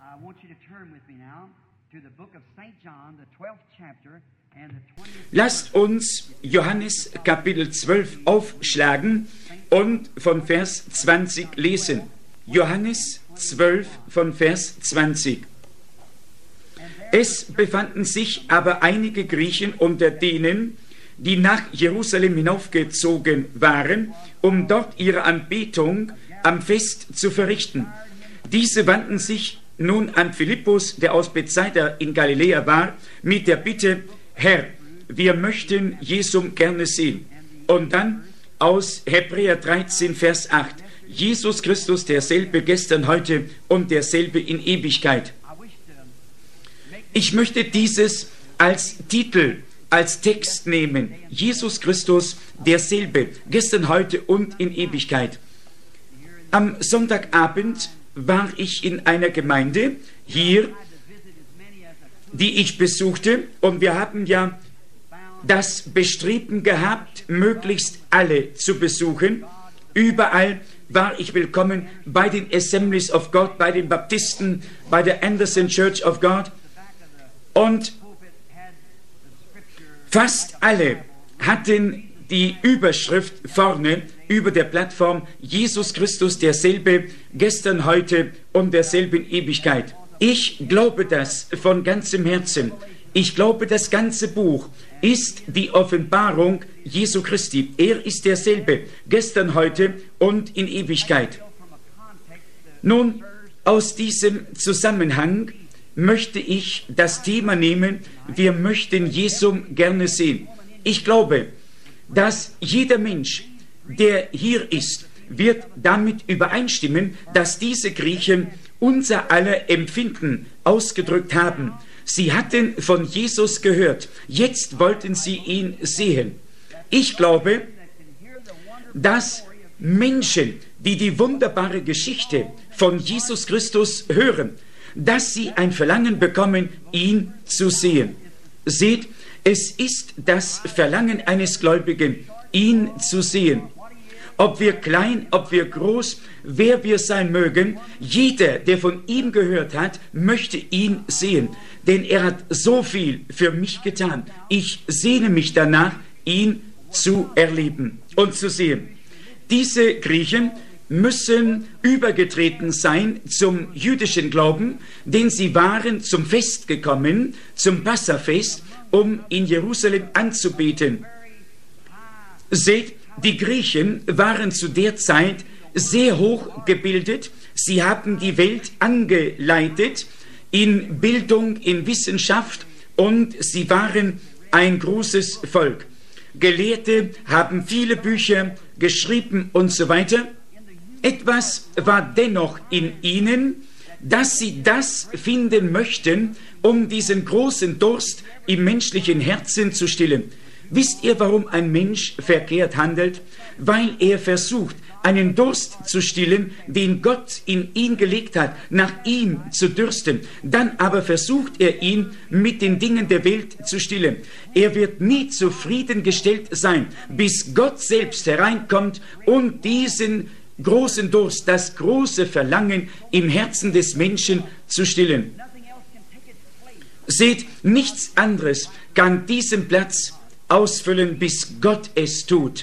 I want you to turn with me now to the book of St. John, the 12th chapter and the 20th. Lasst uns Johannes Kapitel 12 aufschlagen und von Vers 20 lesen. Johannes 12 von Vers 20. Es befanden sich aber einige Griechen unter denen, die nach Jerusalem hinaufgezogen waren, um dort ihre Anbetung am Fest zu verrichten. Diese wandten sich nun an Philippus, der aus Bethsaida in Galiläa war, mit der Bitte: Herr, wir möchten Jesum gerne sehen. Und dann aus Hebräer 13, Vers 8. Jesus Christus, derselbe gestern, heute und derselbe in Ewigkeit. Ich möchte dieses als Titel, als Text nehmen. Jesus Christus, derselbe, gestern, heute und in Ewigkeit. Am Sonntagabend war ich in einer Gemeinde hier, die ich besuchte, und wir haben ja das Bestreben gehabt, möglichst alle zu besuchen. Überall war ich willkommen, bei den Assemblies of God, bei den Baptisten, bei der Anderson Church of God. Und fast alle hatten die Überschrift vorne über der Plattform: Jesus Christus, derselbe, gestern, heute und derselbe in Ewigkeit. Ich glaube das von ganzem Herzen. Ich glaube, das ganze Buch ist die Offenbarung Jesu Christi. Er ist derselbe, gestern, heute und in Ewigkeit. Nun, aus diesem Zusammenhang möchte ich das Thema nehmen: Wir möchten Jesum gerne sehen. Ich glaube, dass jeder Mensch, der hier ist, wird damit übereinstimmen, dass diese Griechen unser aller Empfinden ausgedrückt haben. Sie hatten von Jesus gehört, jetzt wollten sie ihn sehen. Ich glaube, dass Menschen, die die wunderbare Geschichte von Jesus Christus hören, dass sie ein Verlangen bekommen, ihn zu sehen. Seht, es ist das Verlangen eines Gläubigen, ihn zu sehen. Ob wir klein, ob wir groß, wer wir sein mögen, jeder, der von ihm gehört hat, möchte ihn sehen. Denn er hat so viel für mich getan. Ich sehne mich danach, ihn zu erleben und zu sehen. Diese Griechen müssen übergetreten sein zum jüdischen Glauben, denn sie waren zum Fest gekommen, zum Passafest, um in Jerusalem anzubeten. Seht, die Griechen waren zu der Zeit sehr hoch gebildet. Sie haben die Welt angeleitet in Bildung, in Wissenschaft, und sie waren ein großes Volk. Gelehrte haben viele Bücher geschrieben und so weiter. Etwas war dennoch in ihnen, dass sie das finden möchten, um diesen großen Durst im menschlichen Herzen zu stillen. Wisst ihr, warum ein Mensch verkehrt handelt? Weil er versucht, einen Durst zu stillen, den Gott in ihn gelegt hat, nach ihm zu dürsten. Dann aber versucht er ihn mit den Dingen der Welt zu stillen. Er wird nie zufriedengestellt sein, bis Gott selbst hereinkommt und diesen großen Durst, das große Verlangen im Herzen des Menschen zu stillen. Seht, nichts anderes kann diesen Platz ausfüllen, bis Gott es tut.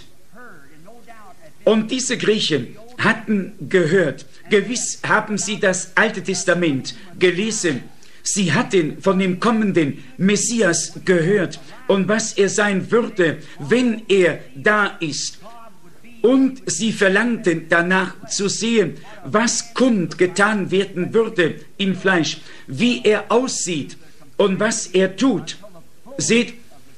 Und diese Griechen hatten gehört, gewiss haben sie das Alte Testament gelesen. Sie hatten von dem kommenden Messias gehört und was er sein würde, wenn er da ist. Und sie verlangten danach zu sehen, was kundgetan werden würde im Fleisch, wie er aussieht und was er tut. Seht,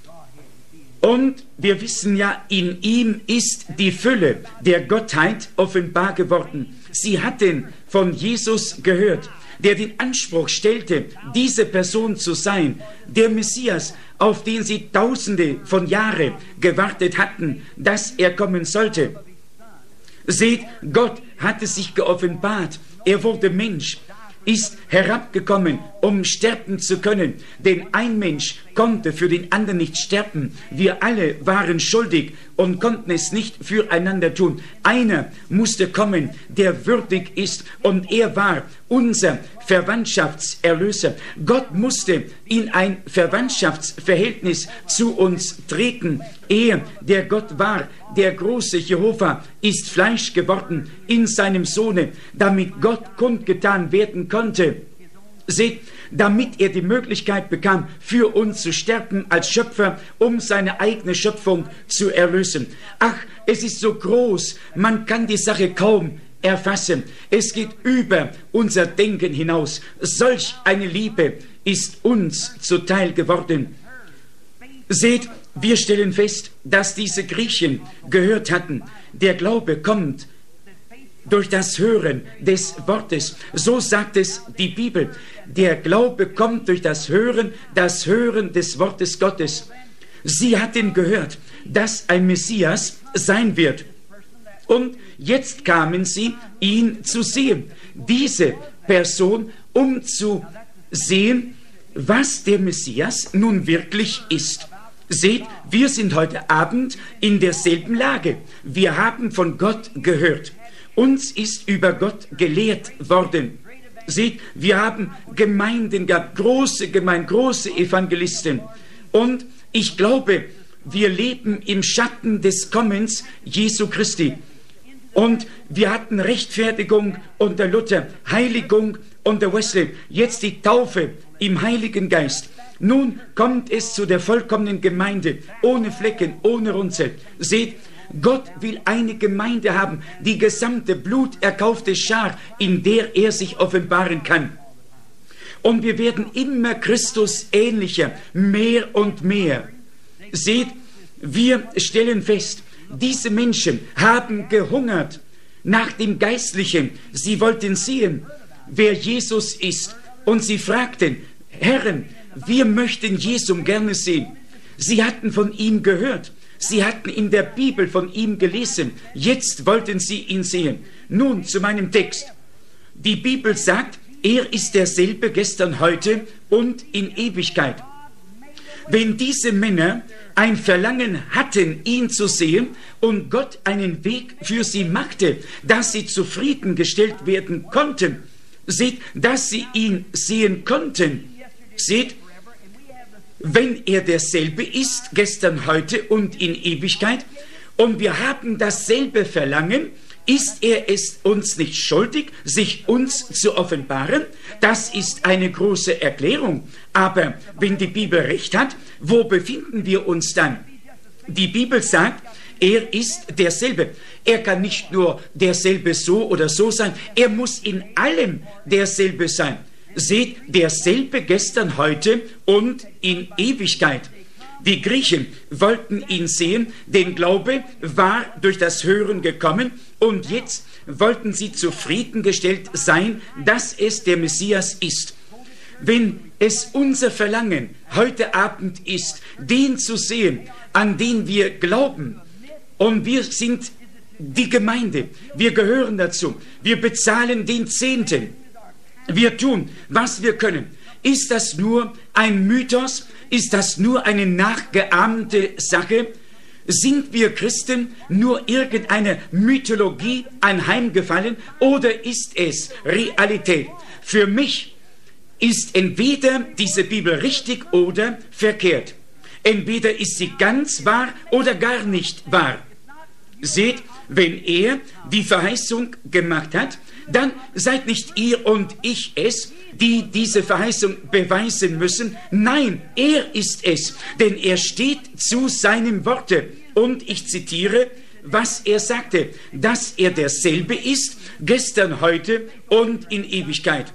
und wir wissen ja, in ihm ist die Fülle der Gottheit offenbar geworden. Sie hatten von Jesus gehört, der den Anspruch stellte, diese Person zu sein, der Messias, auf den sie Tausende von Jahren gewartet hatten, dass er kommen sollte. Seht, Gott hatte sich geoffenbart, er wurde Mensch, ist herabgekommen, um sterben zu können, denn ein Mensch konnte für den anderen nicht sterben. Wir alle waren schuldig und konnten es nicht füreinander tun. Einer musste kommen, der würdig ist, und er war unser Verwandtschaftserlöser. Gott musste in ein Verwandtschaftsverhältnis zu uns treten. Er, der Gott war, der große Jehova, ist Fleisch geworden in seinem Sohne, damit Gott kundgetan werden konnte. Seht, damit er die Möglichkeit bekam, für uns zu sterben als Schöpfer, um seine eigene Schöpfung zu erlösen. Ach, es ist so groß, man kann die Sache kaum erfassen. Es geht über unser Denken hinaus. Solch eine Liebe ist uns zuteil geworden. Seht, wir stellen fest, dass diese Griechen gehört hatten, der Glaube kommt durch das Hören des Wortes. So sagt es die Bibel. Der Glaube kommt durch das Hören des Wortes Gottes. Sie hatten gehört, dass ein Messias sein wird. Und jetzt kamen sie, ihn zu sehen. Diese Person, um zu sehen, was der Messias nun wirklich ist. Seht, wir sind heute Abend in derselben Lage. Wir haben von Gott gehört. Uns ist über Gott gelehrt worden. Seht, wir haben Gemeinden gehabt, große Gemeinden, große Evangelisten. Und ich glaube, wir leben im Schatten des Kommens Jesu Christi. Und wir hatten Rechtfertigung unter Luther, Heiligung unter Wesley, jetzt die Taufe im Heiligen Geist. Nun kommt es zu der vollkommenen Gemeinde, ohne Flecken, ohne Runzel. Seht, Gott will eine Gemeinde haben, die gesamte bluterkaufte Schar, in der er sich offenbaren kann. Und wir werden immer Christus ähnlicher, mehr und mehr. Seht, wir stellen fest, diese Menschen haben gehungert nach dem Geistlichen. Sie wollten sehen, wer Jesus ist. Und sie fragten, Herren, wir möchten Jesus gerne sehen. Sie hatten von ihm gehört. Sie hatten in der Bibel von ihm gelesen. Jetzt wollten sie ihn sehen. Nun zu meinem Text. Die Bibel sagt, er ist derselbe gestern, heute und in Ewigkeit. Wenn diese Männer ein Verlangen hatten, ihn zu sehen, und Gott einen Weg für sie machte, dass sie zufriedengestellt werden konnten, seht, dass sie ihn sehen konnten, seht, wenn er derselbe ist, gestern, heute und in Ewigkeit, und wir haben dasselbe Verlangen, ist er es uns nicht schuldig, sich uns zu offenbaren? Das ist eine große Erklärung. Aber wenn die Bibel recht hat, wo befinden wir uns dann? Die Bibel sagt, er ist derselbe. Er kann nicht nur derselbe so oder so sein, er muss in allem derselbe sein. Seht, derselbe gestern, heute und in Ewigkeit. Die Griechen wollten ihn sehen, denn Glaube war durch das Hören gekommen, und jetzt wollten sie zufriedengestellt sein, dass es der Messias ist. Wenn es unser Verlangen heute Abend ist, den zu sehen, an den wir glauben, und wir sind die Gemeinde, wir gehören dazu, wir bezahlen den Zehnten, wir tun, was wir können. Ist das nur ein Mythos? Ist das nur eine nachgeahmte Sache? Sind wir Christen nur irgendeiner Mythologie anheimgefallen, oder ist es Realität? Für mich ist entweder diese Bibel richtig oder verkehrt. Entweder ist sie ganz wahr oder gar nicht wahr. Seht, wenn er die Verheißung gemacht hat, dann seid nicht ihr und ich es, die diese Verheißung beweisen müssen. Nein, er ist es, denn er steht zu seinem Worte. Und ich zitiere, was er sagte, dass er derselbe ist, gestern, heute und in Ewigkeit.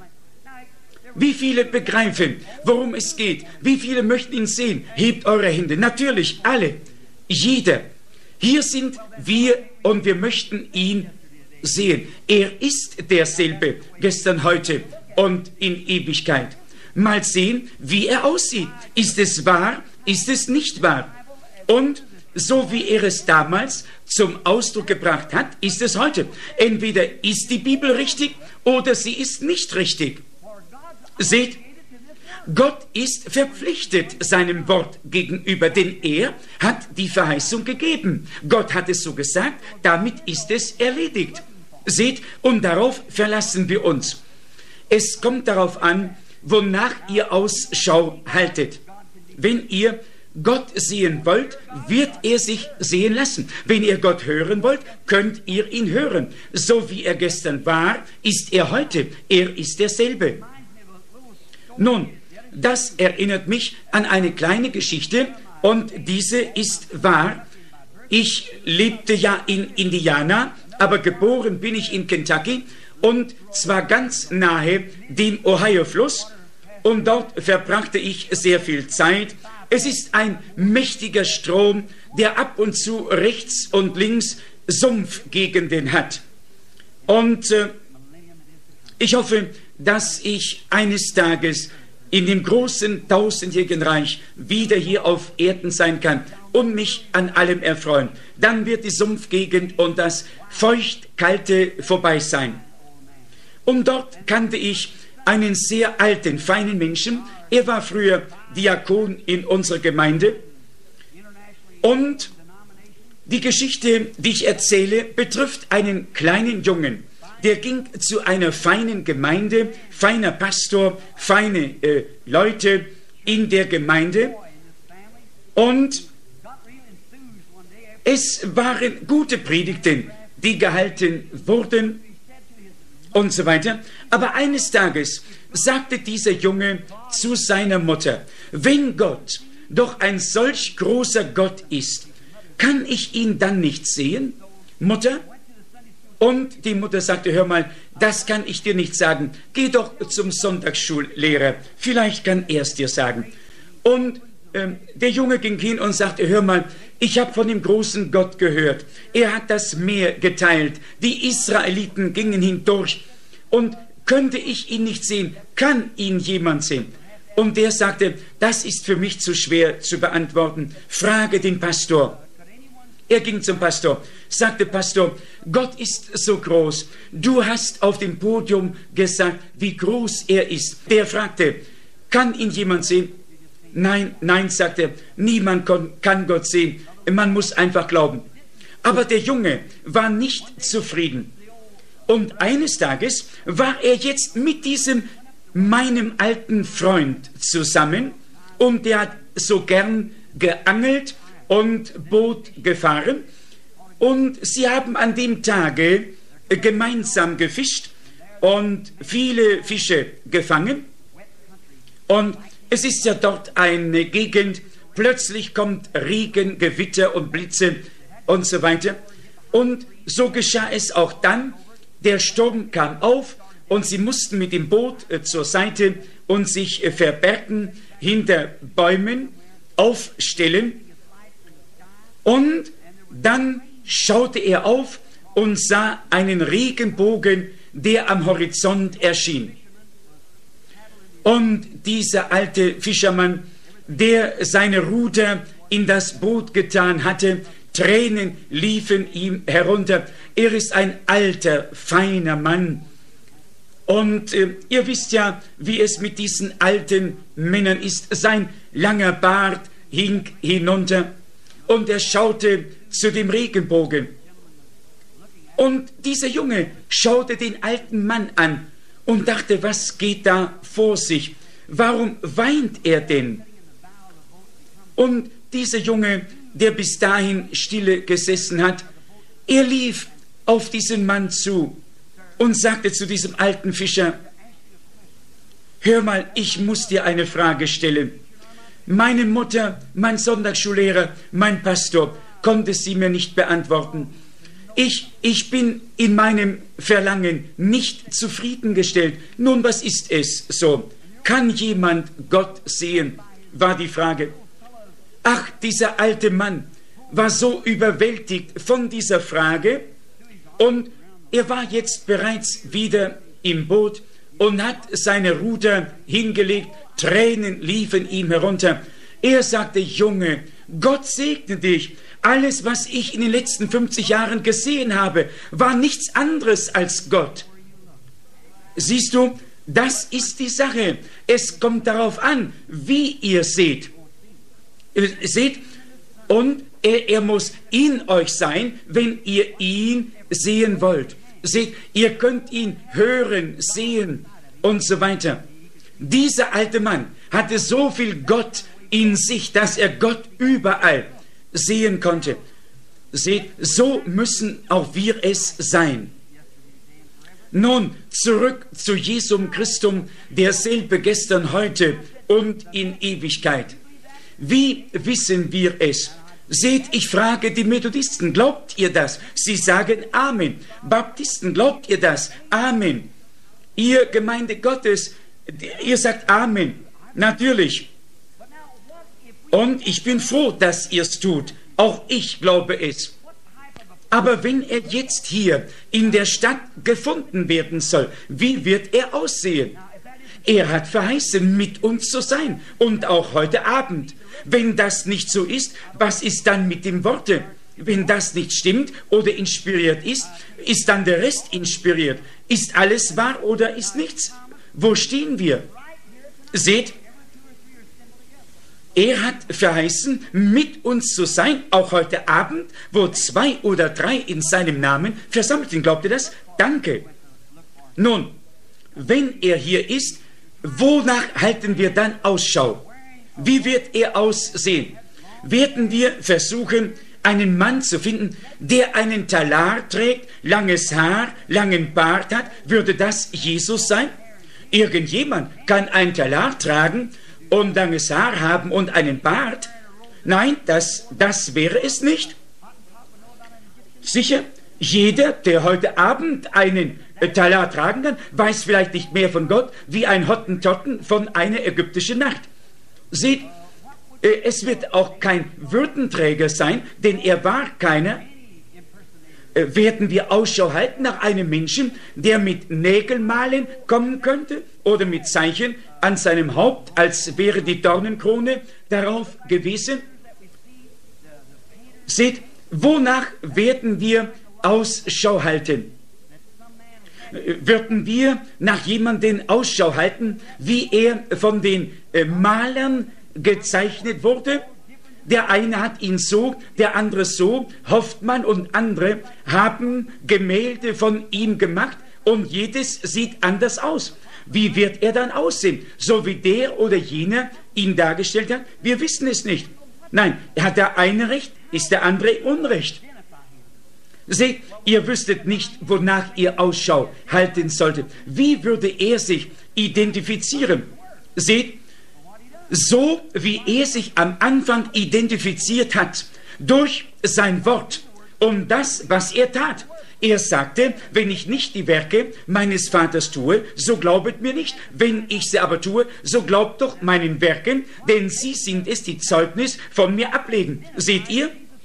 Wie viele begreifen, worum es geht? Wie viele möchten ihn sehen? Hebt eure Hände. Natürlich, alle. Jeder. Hier sind wir und wir möchten ihn sehen. Er ist derselbe, gestern, heute und in Ewigkeit. Mal sehen, wie er aussieht. Ist es wahr? Ist es nicht wahr? Und so wie er es damals zum Ausdruck gebracht hat, ist es heute. Entweder ist die Bibel richtig oder sie ist nicht richtig. Seht, Gott ist verpflichtet seinem Wort gegenüber, denn er hat die Verheißung gegeben. Gott hat es so gesagt, damit ist es erledigt. Seht, und darauf verlassen wir uns. Es kommt darauf an, wonach ihr Ausschau haltet. Wenn ihr Gott sehen wollt, wird er sich sehen lassen. Wenn ihr Gott hören wollt, könnt ihr ihn hören. So wie er gestern war, ist er heute. Er ist derselbe. Nun, das erinnert mich an eine kleine Geschichte und diese ist wahr. Ich lebte ja in Indiana, aber geboren bin ich in Kentucky und zwar ganz nahe dem Ohio-Fluss und dort verbrachte ich sehr viel Zeit. Es ist ein mächtiger Strom, der ab und zu rechts und links Sumpfgegenden hat. Und ich hoffe, dass ich eines Tages in dem großen tausendjährigen Reich wieder hier auf Erden sein kann und mich an allem erfreuen. Dann wird die Sumpfgegend und das feucht-kalte vorbei sein. Und dort kannte ich einen sehr alten, feinen Menschen. Er war früher Diakon in unserer Gemeinde. Und die Geschichte, die ich erzähle, betrifft einen kleinen Jungen. Der ging zu einer feinen Gemeinde, feiner Pastor, feine Leute in der Gemeinde. Und es waren gute Predigten, die gehalten wurden und so weiter. Aber eines Tages sagte dieser Junge zu seiner Mutter: Wenn Gott doch ein solch großer Gott ist, kann ich ihn dann nicht sehen, Mutter? Und die Mutter sagte: Hör mal, das kann ich dir nicht sagen. Geh doch zum Sonntagsschullehrer, vielleicht kann er es dir sagen. Und der Junge ging hin und sagte: Hör mal, ich habe von dem großen Gott gehört. Er hat das Meer geteilt. Die Israeliten gingen hindurch. Und könnte ich ihn nicht sehen? Kann ihn jemand sehen? Und der sagte: Das ist für mich zu schwer zu beantworten. Frage den Pastor. Er ging zum Pastor, sagte: Pastor, Gott ist so groß. Du hast auf dem Podium gesagt, wie groß er ist. Der fragte: Kann ihn jemand sehen? Nein, nein, sagte er, niemand kann Gott sehen. Man muss einfach glauben. Aber der Junge war nicht zufrieden. Und eines Tages war er jetzt mit meinem alten Freund zusammen und der hat so gern geangelt und Boot gefahren und sie haben an dem Tage gemeinsam gefischt und viele Fische gefangen. Und es ist ja dort eine Gegend, plötzlich kommt Regen, Gewitter und Blitze und so weiter. Und so geschah es auch dann. Der Sturm kam auf und sie mussten mit dem Boot zur Seite und sich verbergen, hinter Bäumen aufstellen. Und dann schaute er auf und sah einen Regenbogen, der am Horizont erschien. Und dieser alte Fischermann, der seine Ruder in das Boot getan hatte, Tränen liefen ihm herunter. Er ist ein alter, feiner Mann. Und ihr wisst ja, wie es mit diesen alten Männern ist. Sein langer Bart hing hinunter und er schaute zu dem Regenbogen. Und dieser Junge schaute den alten Mann an und dachte: Was geht da vor sich? Warum weint er denn? Und dieser Junge, der bis dahin stille gesessen hat, er lief auf diesen Mann zu und sagte zu diesem alten Fischer: Hör mal, ich muss dir eine Frage stellen. Meine Mutter, mein Sonntagsschullehrer, mein Pastor konnte sie mir nicht beantworten. Ich bin in meinem Verlangen nicht zufriedengestellt. Nun, was ist es so? Kann jemand Gott sehen? War die Frage. Ach, dieser alte Mann war so überwältigt von dieser Frage und er war jetzt bereits wieder im Boot und hat seine Ruder hingelegt. Tränen liefen ihm herunter. Er sagte: Junge, Gott segne dich. Alles, was ich in den letzten 50 Jahren gesehen habe, war nichts anderes als Gott. Siehst du, Das ist die Sache. Es kommt darauf an, wie ihr seht. Seht, und er muss in euch sein, wenn ihr ihn sehen wollt. Seht, ihr könnt ihn hören, sehen und so weiter. Dieser alte Mann hatte so viel Gott in sich, dass er Gott überall sehen konnte. Seht, so müssen auch wir es sein. Nun, zurück zu Jesum Christum, derselbe gestern, heute und in Ewigkeit. Wie wissen wir es? Seht, ich frage die Methodisten, glaubt ihr das? Sie sagen Amen. Baptisten, glaubt ihr das? Amen. Ihr Gemeinde Gottes, ihr sagt Amen. Natürlich. Und ich bin froh, dass ihr es tut. Auch ich glaube es. Aber wenn er jetzt hier in der Stadt gefunden werden soll, wie wird er aussehen? Er hat verheißen, mit uns zu sein. Und auch heute Abend. Wenn das nicht so ist, was ist dann mit dem Worte? Wenn das nicht stimmt oder inspiriert ist, ist dann der Rest inspiriert. Ist alles wahr oder ist nichts? Wo stehen wir? Seht, er hat verheißen, mit uns zu sein, auch heute Abend, wo 2 oder 3 in seinem Namen versammelt sind. Glaubt ihr das? Danke. Nun, wenn er hier ist, wonach halten wir dann Ausschau? Wie wird er aussehen? Werden wir versuchen, einen Mann zu finden, der einen Talar trägt, langes Haar, langen Bart hat? Würde das Jesus sein? Irgendjemand kann einen Talar tragen und langes Haar haben und einen Bart? Nein, das wäre es nicht. Sicher, jeder, der heute Abend einen Talar tragen kann, weiß vielleicht nicht mehr von Gott wie ein Hottentotten von einer ägyptischen Nacht. Seht, es wird auch kein Würdenträger sein, denn er war keiner. Werden wir Ausschau halten nach einem Menschen, der mit Nägelmalen kommen könnte oder mit Zeichen an seinem Haupt, als wäre die Dornenkrone darauf gewesen? Seht, wonach werden wir Ausschau halten? Würden wir nach jemandem Ausschau halten, wie er von den Malern gezeichnet wurde? Der eine hat ihn so, der andere so. Hoffmann und andere haben Gemälde von ihm gemacht und jedes sieht anders aus. Wie wird er dann aussehen? So wie der oder jener ihn dargestellt hat? Wir wissen es nicht. Nein, hat der eine Recht, ist der andere Unrecht. Seht, ihr wüsstet nicht, wonach ihr Ausschau halten solltet. Wie würde er sich identifizieren? Seht, so wie er sich am Anfang identifiziert hat, durch sein Wort und das, was er tat. Er sagte, wenn ich nicht die Werke meines Vaters tue, so glaubet mir nicht. Wenn ich sie aber tue, so glaubt doch meinen Werken, denn sie sind es, die Zeugnis von mir ablegen. Seht ihr?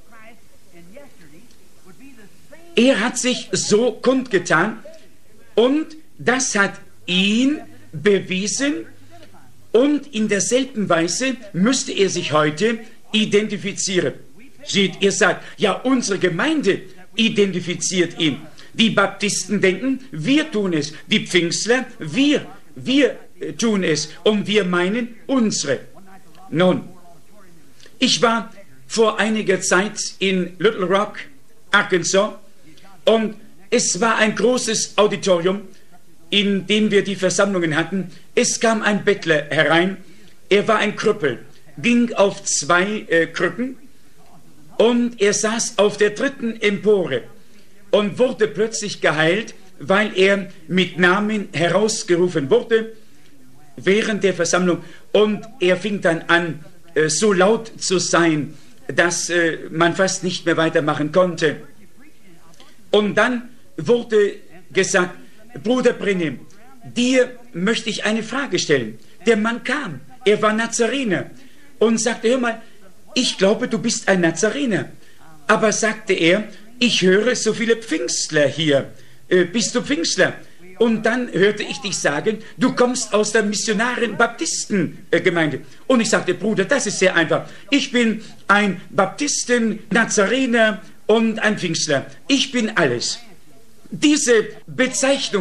Er hat sich so kundgetan und das hat ihn bewiesen und in derselben Weise müsste er sich heute identifizieren. Seht, ihr sagt, ja, unsere Gemeinde identifiziert ihn. Die Baptisten denken, wir tun es. Die Pfingstler, wir tun es. Und wir meinen unsere. Nun, ich war vor einiger Zeit in Little Rock, Arkansas, und es war ein großes Auditorium, in dem wir die Versammlungen hatten. Es kam ein Bettler herein, er war ein Krüppel, ging auf 2 Krücken und er saß auf der 3. Empore und wurde plötzlich geheilt, weil er mit Namen herausgerufen wurde während der Versammlung und er fing dann an, so laut zu sein, dass man fast nicht mehr weitermachen konnte. Und dann wurde gesagt, Bruder Brennim, dir möchte ich eine Frage stellen. Der Mann kam, er war Nazarener und sagte, hör mal, ich glaube, du bist ein Nazarener. Aber sagte er, ich höre so viele Pfingstler hier. Bist du Pfingstler? Und dann hörte ich dich sagen, du kommst aus der Missionaren-Baptisten-Gemeinde. Und ich sagte, Bruder, das ist sehr einfach. Ich bin ein Baptisten, Nazarener und ein Pfingstler. Ich bin alles. Diese Bezeichnungen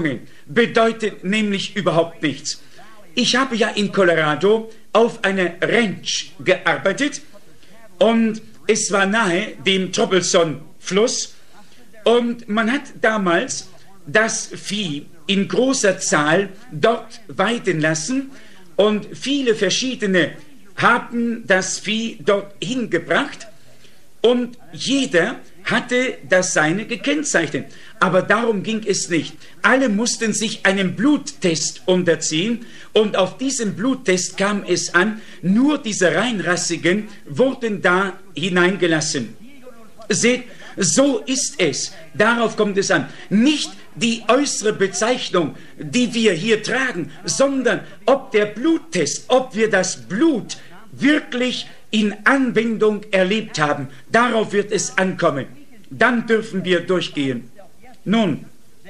bedeutet nämlich überhaupt nichts. Ich habe ja in Colorado auf einer Ranch gearbeitet und es war nahe dem Troublesome-Fluss und man hat damals das Vieh in großer Zahl dort weiden lassen und viele verschiedene haben das Vieh dort hingebracht und jeder hatte das Seine gekennzeichnet. Aber darum ging es nicht. Alle mussten sich einem Bluttest unterziehen und auf diesem Bluttest kam es an, nur diese Reinrassigen wurden da hineingelassen. Seht, so ist es. Darauf kommt es an. Nicht die äußere Bezeichnung, die wir hier tragen, sondern ob der Bluttest, ob wir das Blut wirklich in Anwendung erlebt haben. Darauf wird es ankommen. Dann dürfen wir durchgehen. Nun,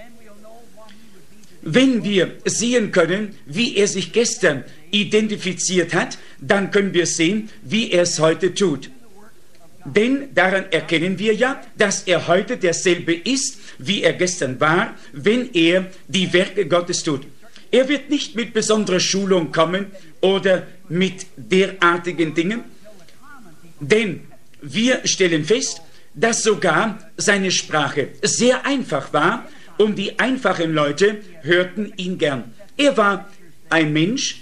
wenn wir sehen können, wie er sich gestern identifiziert hat, dann können wir sehen, wie er es heute tut. Denn daran erkennen wir ja, dass er heute derselbe ist, wie er gestern war, wenn er die Werke Gottes tut. Er wird nicht mit besonderer Schulung kommen oder mit derartigen Dingen, denn wir stellen fest, dass sogar seine Sprache sehr einfach war und die einfachen Leute hörten ihn gern. Er war ein Mensch,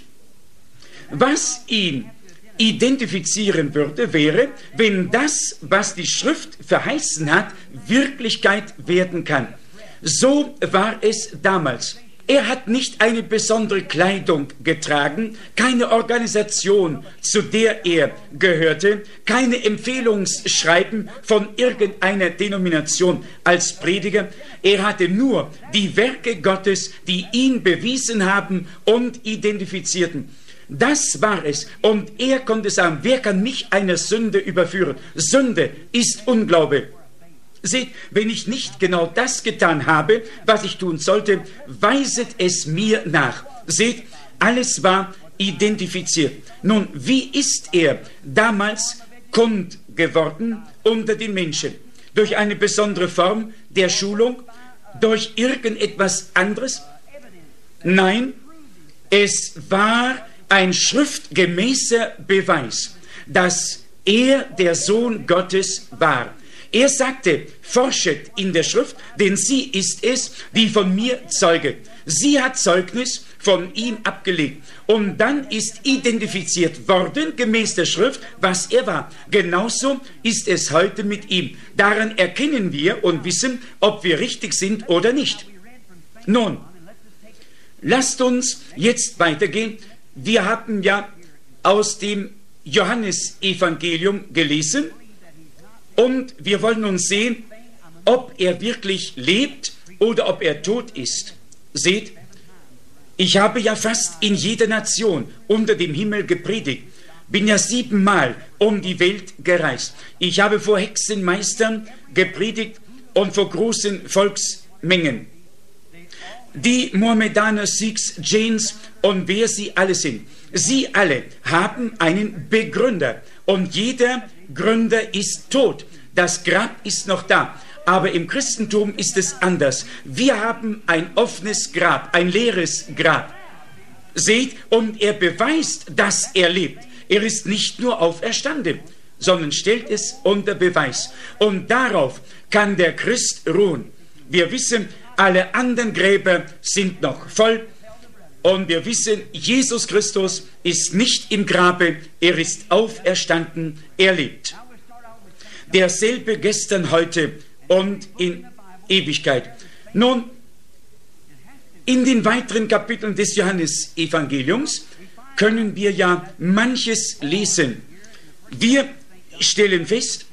was ihn identifizieren würde, wäre, wenn das, was die Schrift verheißen hat, Wirklichkeit werden kann. So war es damals. Er hat nicht eine besondere Kleidung getragen, keine Organisation, zu der er gehörte, keine Empfehlungsschreiben von irgendeiner Denomination als Prediger. Er hatte nur die Werke Gottes, die ihn bewiesen haben und identifizierten. Das war es. Und er konnte sagen, wer kann mich einer Sünde überführen? Sünde ist Unglaube. Seht, wenn ich nicht genau das getan habe, was ich tun sollte, weiset es mir nach. Seht, alles war identifiziert. Nun, wie ist er damals kund geworden unter den Menschen? Durch eine besondere Form der Schulung? Durch irgendetwas anderes? Nein, es war ein schriftgemäßer Beweis, dass er der Sohn Gottes war. Er sagte, forschet in der Schrift, denn sie ist es, die von mir zeuget. Sie hat Zeugnis von ihm abgelegt. Und dann ist identifiziert worden, gemäß der Schrift, was er war. Genauso ist es heute mit ihm. Daran erkennen wir und wissen, ob wir richtig sind oder nicht. Nun, lasst uns jetzt weitergehen. Wir haben ja aus dem Johannesevangelium gelesen. Und wir wollen nun sehen, ob er wirklich lebt oder ob er tot ist. Seht, ich habe ja fast in jeder Nation unter dem Himmel gepredigt. Bin ja 7-mal um die Welt gereist. Ich habe vor Hexenmeistern gepredigt und vor großen Volksmengen. Die Mohammedaner, Sikhs, Jains und wer sie alle sind. Sie alle haben einen Begründer. Und jeder Gründer ist tot. Das Grab ist noch da. Aber im Christentum ist es anders. Wir haben ein offenes Grab, ein leeres Grab. Seht, und er beweist, dass er lebt. Er ist nicht nur auferstanden, sondern stellt es unter Beweis. Und darauf kann der Christ ruhen. Wir wissen, alle anderen Gräber sind noch voll. Und wir wissen, Jesus Christus ist nicht im Grabe, er ist auferstanden, er lebt. Derselbe gestern, heute und in Ewigkeit. Nun, in den weiteren Kapiteln des Johannesevangeliums können wir ja manches lesen. Wir stellen fest,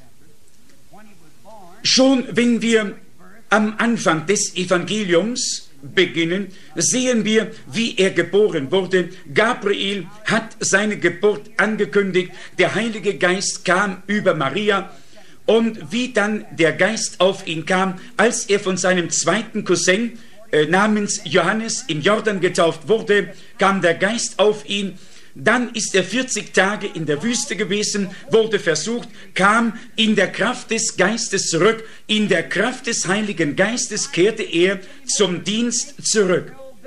schon wenn wir am Anfang des Evangeliums beginnen, sehen wir, wie er geboren wurde. Gabriel hat seine Geburt angekündigt. Der Heilige Geist kam über Maria. Und wie dann der Geist auf ihn kam, als er von seinem zweiten Cousin namens Johannes im Jordan getauft wurde, kam der Geist auf ihn. Dann ist er 40 Tage in der Wüste gewesen, wurde versucht, kam in der Kraft des Geistes zurück. In der Kraft des Heiligen Geistes kehrte er zum Dienst zurück.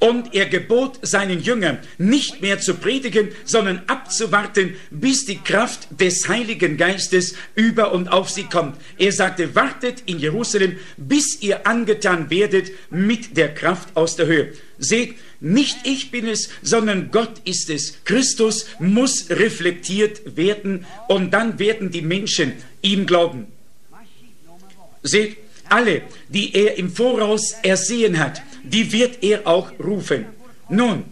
Und er gebot seinen Jüngern, nicht mehr zu predigen, sondern abzuwarten, bis die Kraft des Heiligen Geistes über und auf sie kommt. Er sagte, wartet in Jerusalem, bis ihr angetan werdet mit der Kraft aus der Höhe. Seht, nicht ich bin es, sondern Gott ist es. Christus muss reflektiert werden und dann werden die Menschen ihm glauben. Seht, alle, die er im Voraus ersehen hat, die wird er auch rufen. Nun,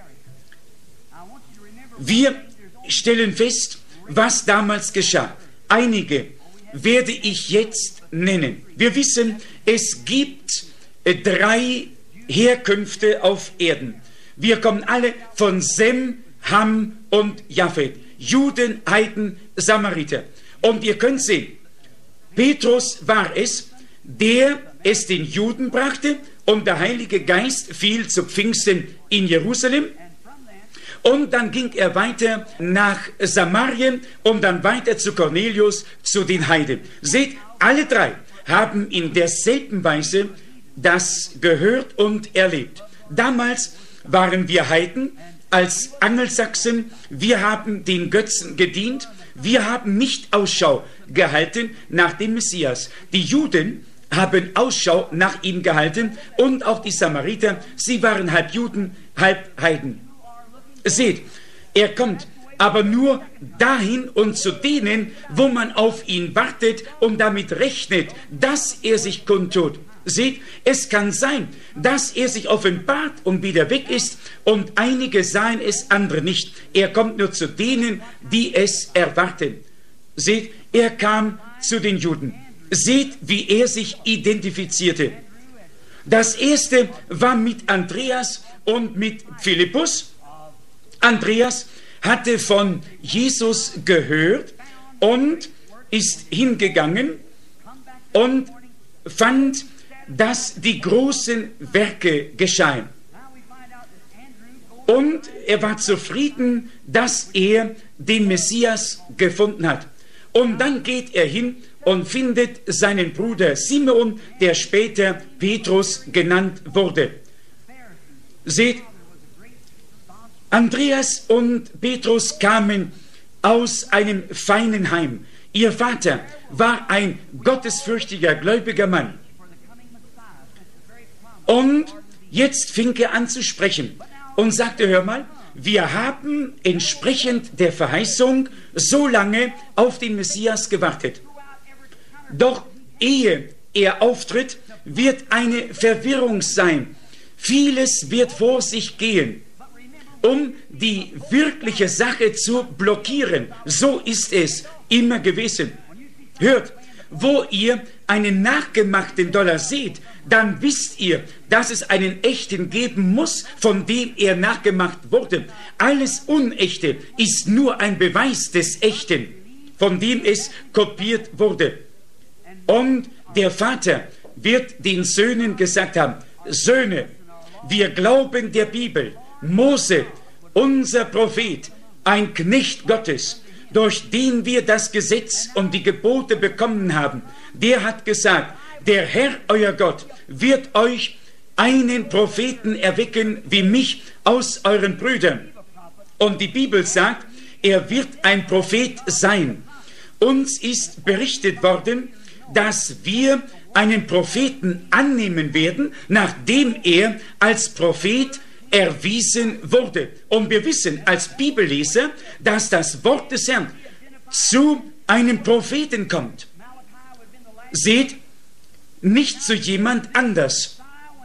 wir stellen fest, was damals geschah. Einige werde ich jetzt nennen. Wir wissen, es gibt 3 Herkünfte auf Erden. Wir kommen alle von Sem, Ham und Japhet. Juden, Heiden, Samariter. Und ihr könnt sehen, Petrus war es, der es den Juden brachte, und der Heilige Geist fiel zu Pfingsten in Jerusalem. Und dann ging er weiter nach Samarien und dann weiter zu Cornelius, zu den Heiden. Seht, alle 3 haben in derselben Weise das gehört und erlebt. Damals waren wir Heiden als Angelsachsen, wir haben den Götzen gedient, wir haben nicht Ausschau gehalten nach dem Messias. Die Juden haben Ausschau nach ihm gehalten und auch die Samariter, sie waren halb Juden, halb Heiden. Seht, er kommt aber nur dahin und zu denen, wo man auf ihn wartet und damit rechnet, dass er sich kundtut. Seht, es kann sein, dass er sich offenbart und wieder weg ist und einige sahen es, andere nicht. Er kommt nur zu denen, die es erwarten. Seht, er kam zu den Juden. Seht, wie er sich identifizierte. Das erste war mit Andreas und mit Philippus. Andreas hatte von Jesus gehört und ist hingegangen und fand, dass die großen Werke geschahen. Und er war zufrieden, dass er den Messias gefunden hat. Und dann geht er hin und findet seinen Bruder Simeon, der später Petrus genannt wurde. Seht, Andreas und Petrus kamen aus einem feinen Heim. Ihr Vater war ein gottesfürchtiger, gläubiger Mann. Und jetzt fing er an zu sprechen und sagte, hör mal, wir haben entsprechend der Verheißung so lange auf den Messias gewartet. Doch ehe er auftritt, wird eine Verwirrung sein. Vieles wird vor sich gehen, um die wirkliche Sache zu blockieren. So ist es immer gewesen. Hört, wo ihr einen nachgemachten Dollar seht, dann wisst ihr, dass es einen echten geben muss, von dem er nachgemacht wurde. Alles Unechte ist nur ein Beweis des Echten, von dem es kopiert wurde. Und der Vater wird den Söhnen gesagt haben, Söhne, wir glauben der Bibel. Mose, unser Prophet, ein Knecht Gottes, durch den wir das Gesetz und die Gebote bekommen haben, der hat gesagt, der Herr, euer Gott, wird euch einen Propheten erwecken wie mich aus euren Brüdern. Und die Bibel sagt, er wird ein Prophet sein. Uns ist berichtet worden, dass wir einen Propheten annehmen werden, nachdem er als Prophet erwiesen wurde. Und wir wissen als Bibelleser, dass das Wort des Herrn zu einem Propheten kommt. Seht, nicht zu jemand anders.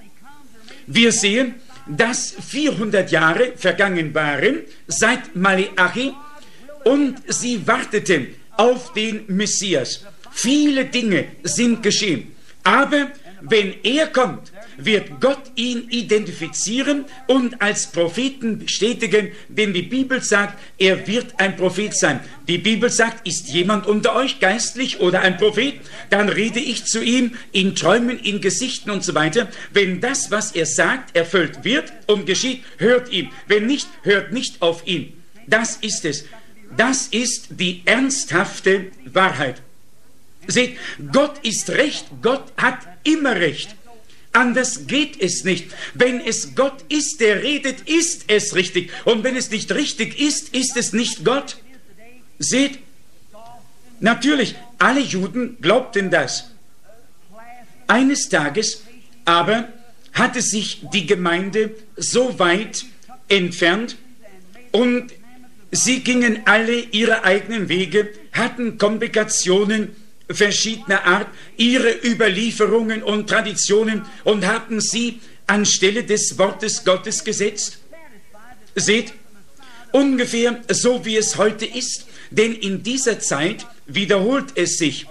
Wir sehen, dass 400 Jahre vergangen waren seit Maleachi und sie warteten auf den Messias. Viele Dinge sind geschehen, aber wenn er kommt, wird Gott ihn identifizieren und als Propheten bestätigen, denn die Bibel sagt, er wird ein Prophet sein. Die Bibel sagt, ist jemand unter euch geistlich oder ein Prophet? Dann rede ich zu ihm in Träumen, in Gesichten und so weiter. Wenn das, was er sagt, erfüllt wird und geschieht, hört ihm. Wenn nicht, hört nicht auf ihn. Das ist es. Das ist die ernsthafte Wahrheit. Seht, Gott ist recht, Gott hat immer recht. Anders geht es nicht. Wenn es Gott ist, der redet, ist es richtig. Und wenn es nicht richtig ist, ist es nicht Gott. Seht, natürlich, alle Juden glaubten das. Eines Tages aber hatte sich die Gemeinde so weit entfernt und sie gingen alle ihre eigenen Wege, hatten Kongregationen verschiedener Art, ihre Überlieferungen und Traditionen und hatten sie anstelle des Wortes Gottes gesetzt. Seht, ungefähr so wie es heute ist, denn in dieser Zeit wiederholt es sich.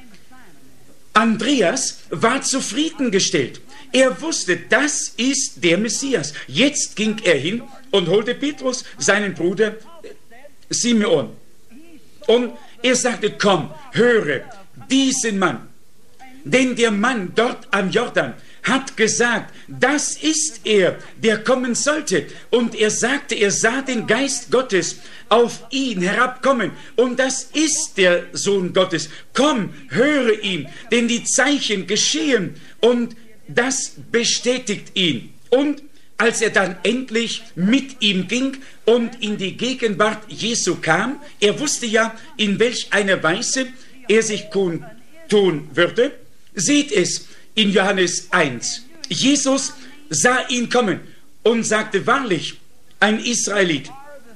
Andreas war zufriedengestellt. Er wusste, das ist der Messias. Jetzt ging er hin und holte Petrus, seinen Bruder Simeon. Und er sagte, komm, höre diesen Mann. Denn der Mann dort am Jordan hat gesagt, das ist er, der kommen sollte. Und er sagte, er sah den Geist Gottes auf ihn herabkommen. Und das ist der Sohn Gottes. Komm, höre ihn, denn die Zeichen geschehen. Und das bestätigt ihn. Und als er dann endlich mit ihm ging und in die Gegenwart Jesu kam, er wusste ja, in welch einer Weise er sich tun würde. Seht es in Johannes 1. Jesus sah ihn kommen und sagte, wahrlich, ein Israelit.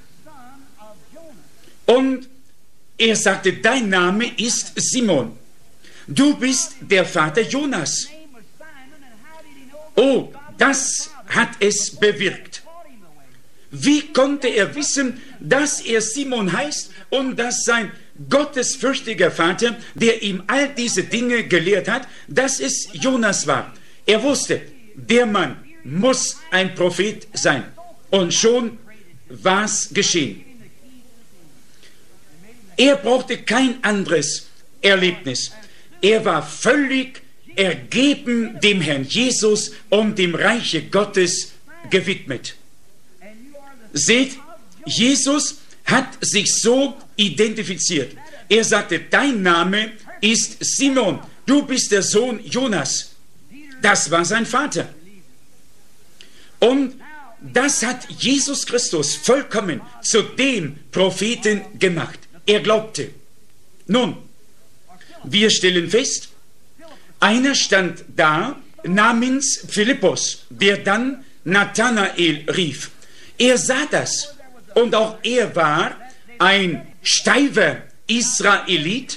Und er sagte, dein Name ist Simon. Du bist der Vater Jonas. Oh, das hat es bewirkt. Wie konnte er wissen, dass er Simon heißt und dass sein gottesfürchtiger Vater, der ihm all diese Dinge gelehrt hat, dass es Jonas war? Er wusste, der Mann muss ein Prophet sein. Und schon war es geschehen. Er brauchte kein anderes Erlebnis. Er war völlig ergeben dem Herrn Jesus und dem Reiche Gottes gewidmet. Seht, Jesus hat sich so identifiziert. Er sagte, dein Name ist Simon, du bist der Sohn Jonas. Das war sein Vater. Und das hat Jesus Christus vollkommen zu dem Propheten gemacht. Er glaubte. Nun, wir stellen fest, einer stand da namens Philippus, der dann Nathanael rief. Er sah das und auch er war ein steifer Israelit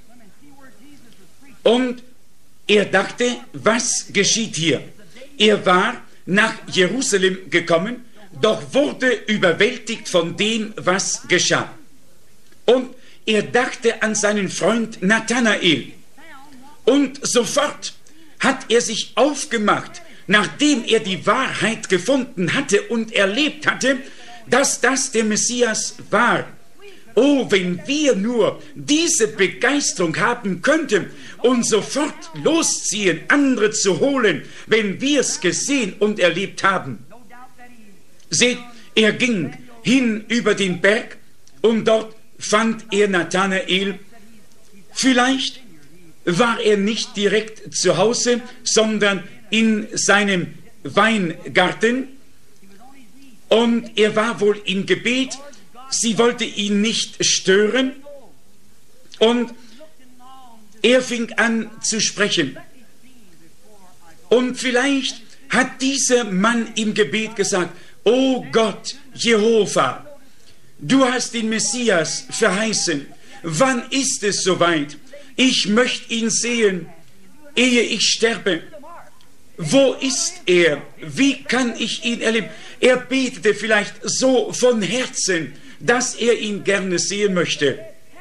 und er dachte, was geschieht hier? Er war nach Jerusalem gekommen, doch wurde überwältigt von dem, was geschah. Und er dachte an seinen Freund Nathanael. Und sofort hat er sich aufgemacht, nachdem er die Wahrheit gefunden hatte und erlebt hatte, dass das der Messias war. Oh, wenn wir nur diese Begeisterung haben könnten und sofort losziehen, andere zu holen, wenn wir es gesehen und erlebt haben. Seht, er ging hin über den Berg und dort fand er Nathanael. Vielleicht war er nicht direkt zu Hause, sondern in seinem Weingarten. Und er war wohl im Gebet. Sie wollte ihn nicht stören. Und er fing an zu sprechen. Und vielleicht hat dieser Mann im Gebet gesagt, O Gott, Jehova, du hast den Messias verheißen. Wann ist es soweit? Ich möchte ihn sehen, ehe ich sterbe. Wo ist er? Wie kann ich ihn erleben? Er betete vielleicht so von Herzen, dass er ihn gerne sehen möchte.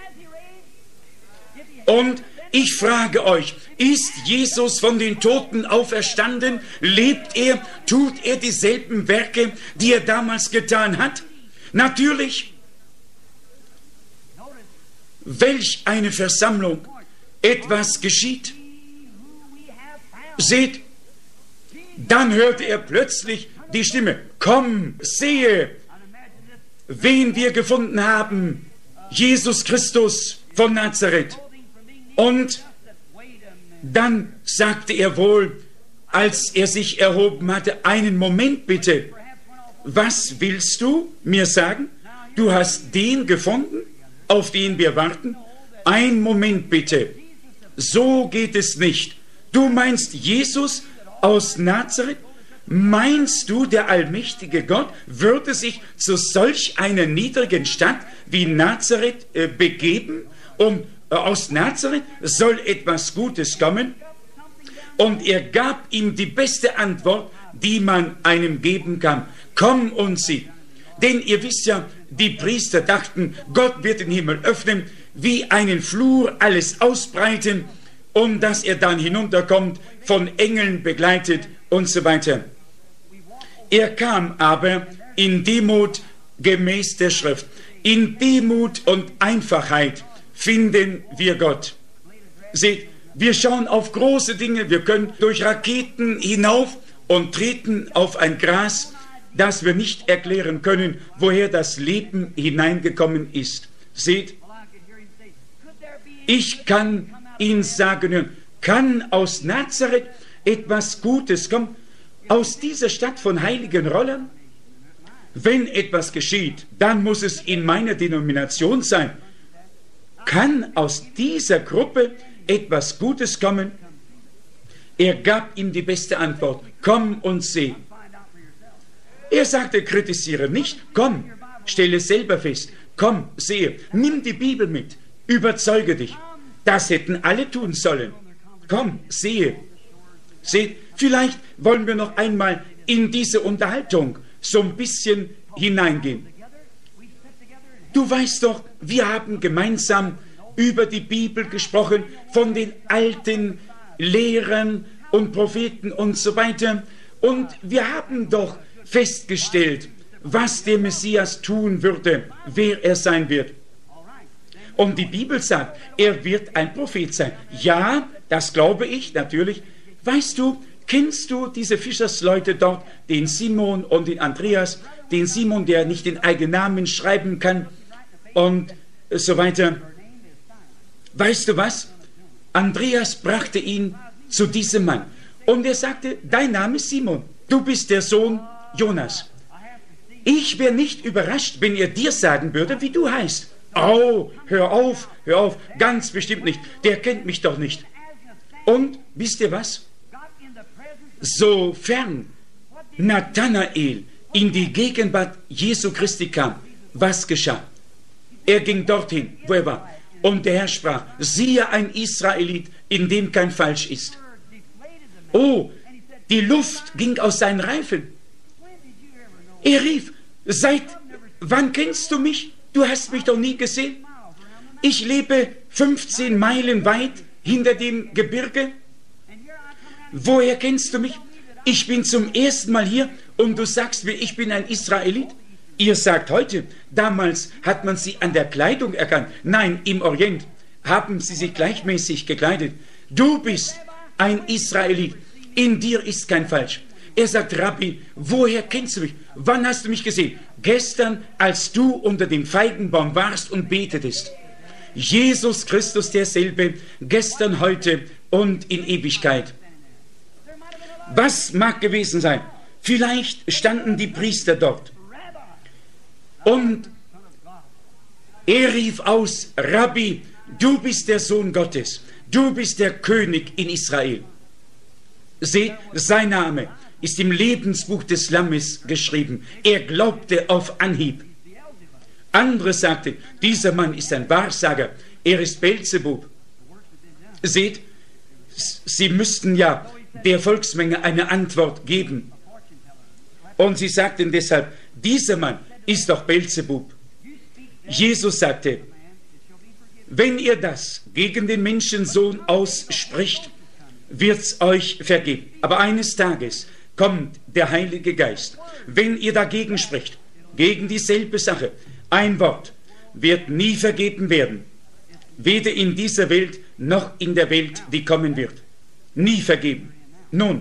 Und ich frage euch, ist Jesus von den Toten auferstanden? Lebt er? Tut er dieselben Werke, die er damals getan hat? Natürlich. Welch eine Versammlung. Etwas geschieht. Seht, dann hörte er plötzlich die Stimme, komm, sehe, wen wir gefunden haben, Jesus Christus von Nazareth. Und dann sagte er wohl, als er sich erhoben hatte, einen Moment bitte. Was willst du mir sagen? Du hast den gefunden, auf den wir warten? Ein Moment bitte. So geht es nicht. Du meinst Jesus aus Nazareth? Meinst du, der allmächtige Gott würde sich zu solch einer niedrigen Stadt wie Nazareth begeben? Und aus Nazareth soll etwas Gutes kommen? Und er gab ihm die beste Antwort, die man einem geben kann. Komm und sieh. Denn ihr wisst ja, die Priester dachten, Gott wird den Himmel öffnen, wie einen Flur alles ausbreiten, und dass er dann hinunterkommt, von Engeln begleitet und so weiter. Er kam aber in Demut gemäß der Schrift. In Demut und Einfachheit finden wir Gott. Seht, wir schauen auf große Dinge, wir können durch Raketen hinauf und treten auf ein Gras, das wir nicht erklären können, woher das Leben hineingekommen ist. Seht, ich kann ihn sagen hören, kann aus Nazareth etwas Gutes kommen? Aus dieser Stadt von heiligen Rollern? Wenn etwas geschieht, dann muss es in meiner Denomination sein. Kann aus dieser Gruppe etwas Gutes kommen? Er gab ihm die beste Antwort. Komm und seh. Er sagte, kritisiere nicht. Komm, stelle selber fest. Komm, sehe. Nimm die Bibel mit. Überzeuge dich. Das hätten alle tun sollen. Komm, sehe. Seht, vielleicht wollen wir noch einmal in diese Unterhaltung so ein bisschen hineingehen. Du weißt doch, wir haben gemeinsam über die Bibel gesprochen, von den alten Lehrern und Propheten und so weiter. Und wir haben doch festgestellt, was der Messias tun würde, wer er sein wird. Und die Bibel sagt, er wird ein Prophet sein. Ja, das glaube ich natürlich. Weißt du, kennst du diese Fischersleute dort, den Simon und den Andreas, den Simon, der nicht den eigenen Namen schreiben kann und so weiter. Weißt du was? Andreas brachte ihn zu diesem Mann und er sagte, dein Name ist Simon, du bist der Sohn Jonas. Ich wäre nicht überrascht, wenn er dir sagen würde, wie du heißt. Oh, hör auf, ganz bestimmt nicht, der kennt mich doch nicht. Und, wisst ihr was? Sofern Nathanael in die Gegenwart Jesu Christi kam, was geschah? Er ging dorthin, wo er war. Und der Herr sprach, siehe ein Israelit, in dem kein Falsch ist. Oh, die Luft ging aus seinen Reifen. Er rief, seit wann kennst du mich? Du hast mich doch nie gesehen. Ich lebe 15 Meilen weit hinter dem Gebirge. Woher kennst du mich? Ich bin zum ersten Mal hier und du sagst mir, ich bin ein Israelit. Ihr sagt heute, damals hat man sie an der Kleidung erkannt. Nein, im Orient haben sie sich gleichmäßig gekleidet. Du bist ein Israelit, in dir ist kein Falsch. Er sagt, Rabbi, woher kennst du mich? Wann hast du mich gesehen? Gestern, als du unter dem Feigenbaum warst und betetest. Jesus Christus derselbe, gestern, heute und in Ewigkeit. Was mag gewesen sein? Vielleicht standen die Priester dort. Und er rief aus, Rabbi, du bist der Sohn Gottes. Du bist der König in Israel. Seht, sein Name ist im Lebensbuch des Lammes geschrieben. Er glaubte auf Anhieb. Andere sagten, dieser Mann ist ein Wahrsager. Er ist Beelzebub. Seht, sie müssten ja der Volksmenge eine Antwort geben. Und sie sagten deshalb, dieser Mann ist doch Beelzebub. Jesus sagte, wenn ihr das gegen den Menschensohn ausspricht, wird's euch vergeben. Aber eines Tages kommt der Heilige Geist. Wenn ihr dagegen spricht, gegen dieselbe Sache, ein Wort wird nie vergeben werden. Weder in dieser Welt noch in der Welt, die kommen wird. Nie vergeben. Nun,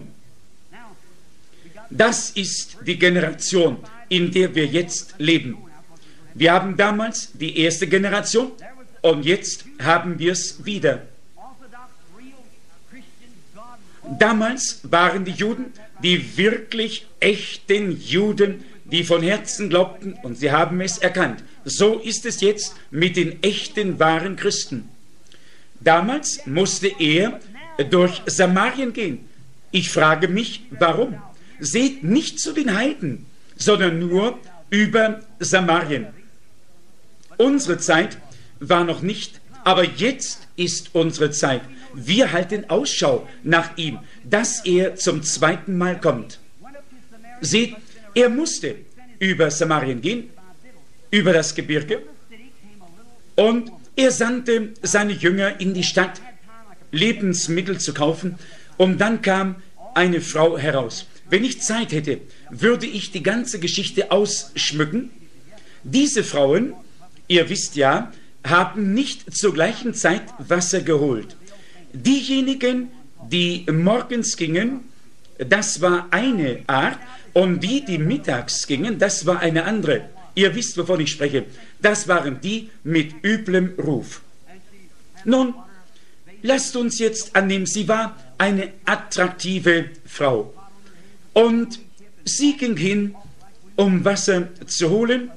das ist die Generation, in der wir jetzt leben. Wir haben damals die erste Generation und jetzt haben wir es wieder. Damals waren die Juden die wirklich echten Juden, die von Herzen glaubten, und sie haben es erkannt. So ist es jetzt mit den echten, wahren Christen. Damals musste er durch Samarien gehen. Ich frage mich, warum? Seht nicht zu den Heiden, sondern nur über Samarien. Unsere Zeit war noch nicht, aber jetzt ist unsere Zeit. Wir halten Ausschau nach ihm, dass er zum zweiten Mal kommt. Seht, er musste über Samarien gehen, über das Gebirge, und er sandte seine Jünger in die Stadt, Lebensmittel zu kaufen, und dann kam eine Frau heraus. Wenn ich Zeit hätte, würde ich die ganze Geschichte ausschmücken. Diese Frauen, ihr wisst ja, haben nicht zur gleichen Zeit Wasser geholt. Diejenigen, die morgens gingen, das war eine Art, und die mittags gingen, das war eine andere. Ihr wisst, wovon ich spreche. Das waren die mit üblem Ruf. Nun, lasst uns jetzt annehmen, sie war eine attraktive Frau. Und sie ging hin, um Wasser zu holen.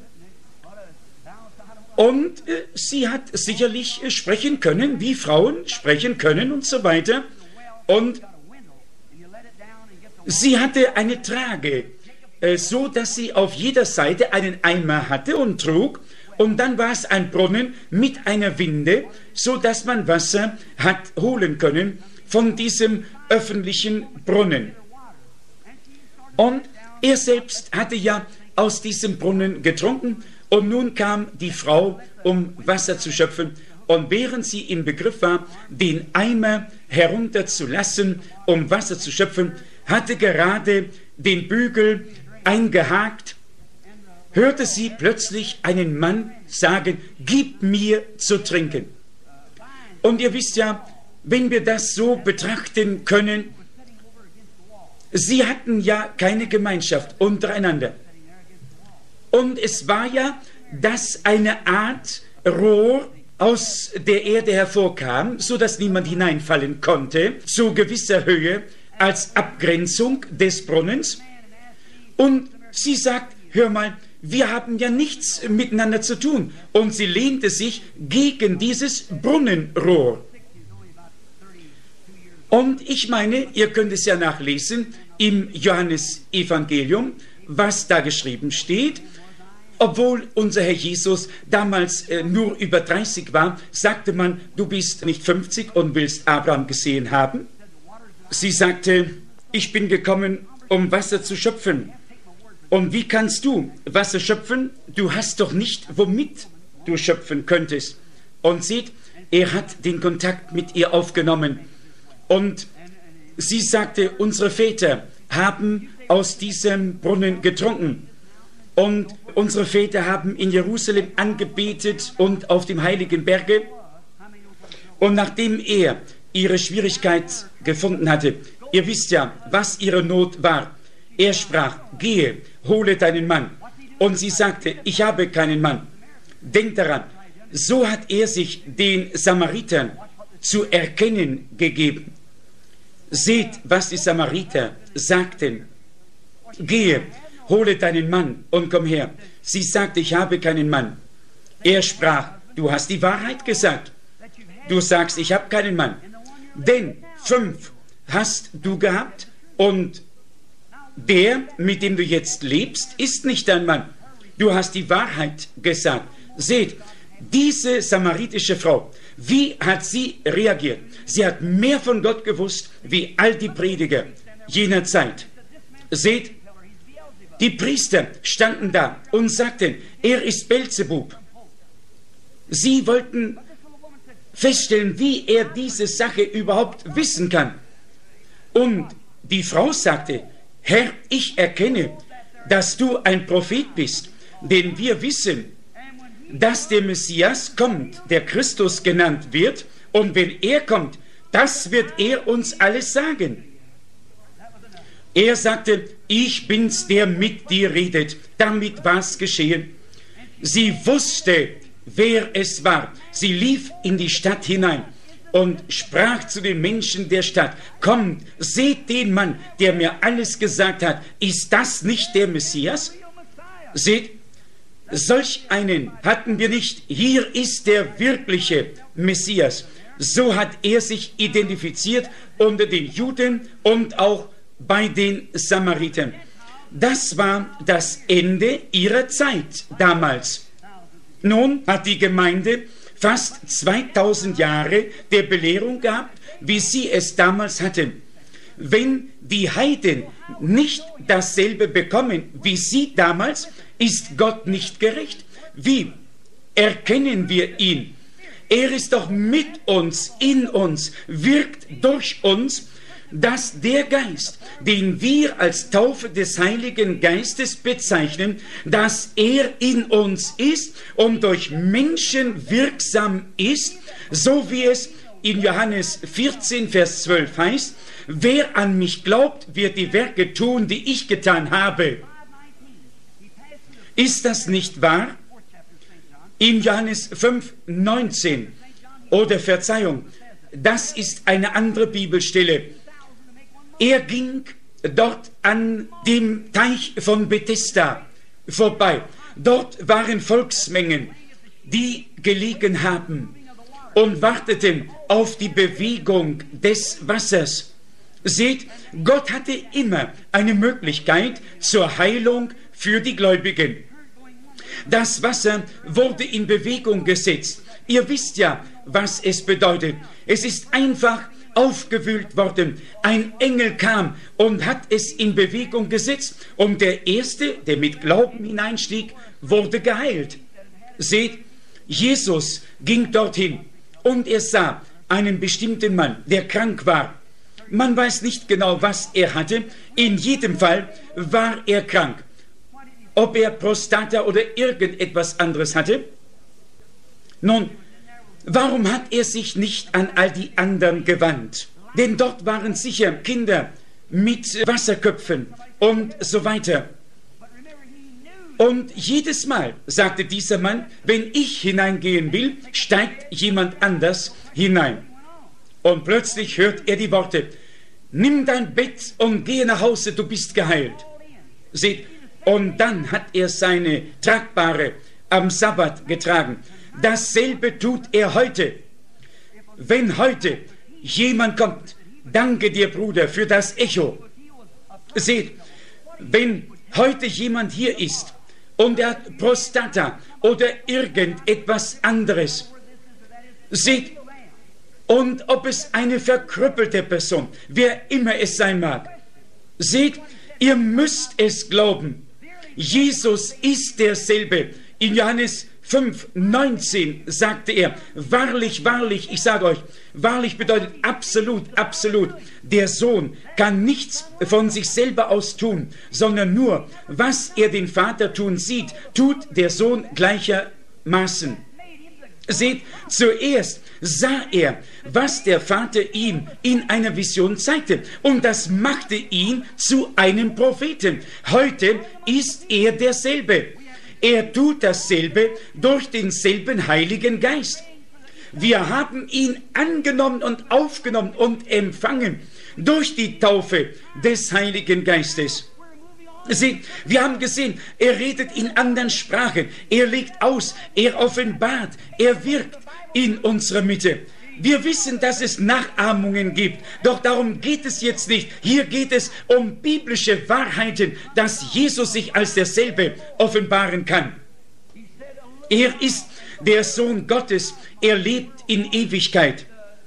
Und sie hat sicherlich sprechen können, wie Frauen sprechen können und so weiter. Und sie hatte eine Trage, so dass sie auf jeder Seite einen Eimer hatte und trug. Und dann war es ein Brunnen mit einer Winde, so dass man Wasser hat holen können von diesem öffentlichen Brunnen. Und er selbst hatte ja aus diesem Brunnen getrunken. Und nun kam die Frau, um Wasser zu schöpfen. Und während sie im Begriff war, den Eimer herunterzulassen, um Wasser zu schöpfen, hatte gerade den Bügel eingehakt, hörte sie plötzlich einen Mann sagen, gib mir zu trinken. Und ihr wisst ja, wenn wir das so betrachten können, sie hatten ja keine Gemeinschaft untereinander. Und es war ja, dass eine Art Rohr aus der Erde hervorkam, so dass niemand hineinfallen konnte, zu gewisser Höhe als Abgrenzung des Brunnens. Und sie sagt, hör mal, wir haben ja nichts miteinander zu tun. Und sie lehnte sich gegen dieses Brunnenrohr. Und ich meine, ihr könnt es ja nachlesen im Johannesevangelium, was da geschrieben steht. Obwohl unser Herr Jesus damals nur über 30 war, sagte man, du bist nicht 50 und willst Abraham gesehen haben. Sie sagte, ich bin gekommen, um Wasser zu schöpfen. Und wie kannst du Wasser schöpfen? Du hast doch nicht, womit du schöpfen könntest. Und seht, er hat den Kontakt mit ihr aufgenommen. Und sie sagte, unsere Väter haben aus diesem Brunnen getrunken. Und unsere Väter haben in Jerusalem angebetet und auf dem heiligen Berge. Und nachdem er ihre Schwierigkeit gefunden hatte, ihr wisst ja, was ihre Not war, er sprach, gehe, hole deinen Mann. Und sie sagte, ich habe keinen Mann. Denkt daran, so hat er sich den Samaritern zu erkennen gegeben. Seht, was die Samariter sagten. Gehe, hole deinen Mann und komm her. Sie sagte, ich habe keinen Mann. Er sprach, du hast die Wahrheit gesagt. Du sagst, ich habe keinen Mann. Denn 5 hast du gehabt und der, mit dem du jetzt lebst, ist nicht dein Mann. Du hast die Wahrheit gesagt. Seht, diese samaritische Frau, wie hat sie reagiert? Sie hat mehr von Gott gewusst, wie all die Prediger jener Zeit. Seht, die Priester standen da und sagten, er ist Belzebub. Sie wollten feststellen, wie er diese Sache überhaupt wissen kann. Und die Frau sagte, Herr, ich erkenne, dass du ein Prophet bist, denn wir wissen, dass der Messias kommt, der Christus genannt wird, und wenn er kommt, das wird er uns alles sagen. Er sagte, ich bin's, der mit dir redet. Damit war's geschehen. Sie wusste, wer es war. Sie lief in die Stadt hinein und sprach zu den Menschen der Stadt: Kommt, seht den Mann, der mir alles gesagt hat. Ist das nicht der Messias? Seht, solch einen hatten wir nicht. Hier ist der wirkliche Messias. So hat er sich identifiziert unter den Juden und auch bei den Samaritern. Das war das Ende ihrer Zeit damals. Nun hat die Gemeinde fast 2000 Jahre der Belehrung gehabt, wie sie es damals hatten. Wenn die Heiden nicht dasselbe bekommen wie sie damals, ist Gott nicht gerecht. Wie erkennen wir ihn? Er ist doch mit uns, in uns, wirkt durch uns, dass der Geist, den wir als Taufe des Heiligen Geistes bezeichnen, dass er in uns ist und durch Menschen wirksam ist, so wie es in Johannes 14, Vers 12 heißt: Wer an mich glaubt, wird die Werke tun, die ich getan habe. Ist das nicht wahr? In Johannes 5, 19, oder Verzeihung, das ist eine andere Bibelstelle. Er ging dort an dem Teich von Bethesda vorbei. Dort waren Volksmengen, die gelegen haben und warteten auf die Bewegung des Wassers. Seht, Gott hatte immer eine Möglichkeit zur Heilung für die Gläubigen. Das Wasser wurde in Bewegung gesetzt. Ihr wisst ja, was es bedeutet. Es ist einfach aufgewühlt worden. Ein Engel kam und hat es in Bewegung gesetzt. Und der Erste, der mit Glauben hineinstieg, wurde geheilt. Seht, Jesus ging dorthin und er sah einen bestimmten Mann, der krank war. Man weiß nicht genau, was er hatte. In jedem Fall war er krank. Ob er Prostata oder irgendetwas anderes hatte? Nun, warum hat er sich nicht an all die anderen gewandt? Denn dort waren sicher Kinder mit Wasserköpfen und so weiter. Und jedes Mal sagte dieser Mann: Wenn ich hineingehen will, steigt jemand anders hinein. Und plötzlich hört er die Worte: Nimm dein Bett und gehe nach Hause, du bist geheilt. Seht, und dann hat er seine Tragbare am Sabbat getragen. Dasselbe tut er heute. Wenn heute jemand kommt, danke dir, Bruder, für das Echo. Seht, wenn heute jemand hier ist und er hat Prostata oder irgendetwas anderes, seht, und ob es eine verkrüppelte Person, wer immer es sein mag, seht, ihr müsst es glauben. Jesus ist derselbe. In Johannes 5, 19 sagte er: Wahrlich, wahrlich, ich sage euch, wahrlich bedeutet absolut, absolut. Der Sohn kann nichts von sich selber aus tun, sondern nur, was er den Vater tun sieht, tut der Sohn gleichermaßen. Seht, zuerst sah er, was der Vater ihm in einer Vision zeigte, und das machte ihn zu einem Propheten. Heute ist er derselbe. Er tut dasselbe durch denselben Heiligen Geist. Wir haben ihn angenommen und aufgenommen und empfangen durch die Taufe des Heiligen Geistes. Seht, wir haben gesehen, er redet in anderen Sprachen, er legt aus, er offenbart, er wirkt in unserer Mitte. Wir wissen, dass es Nachahmungen gibt, doch darum geht es jetzt nicht. Hier geht es um biblische Wahrheiten, dass Jesus sich als derselbe offenbaren kann. Er ist der Sohn Gottes, er lebt in Ewigkeit.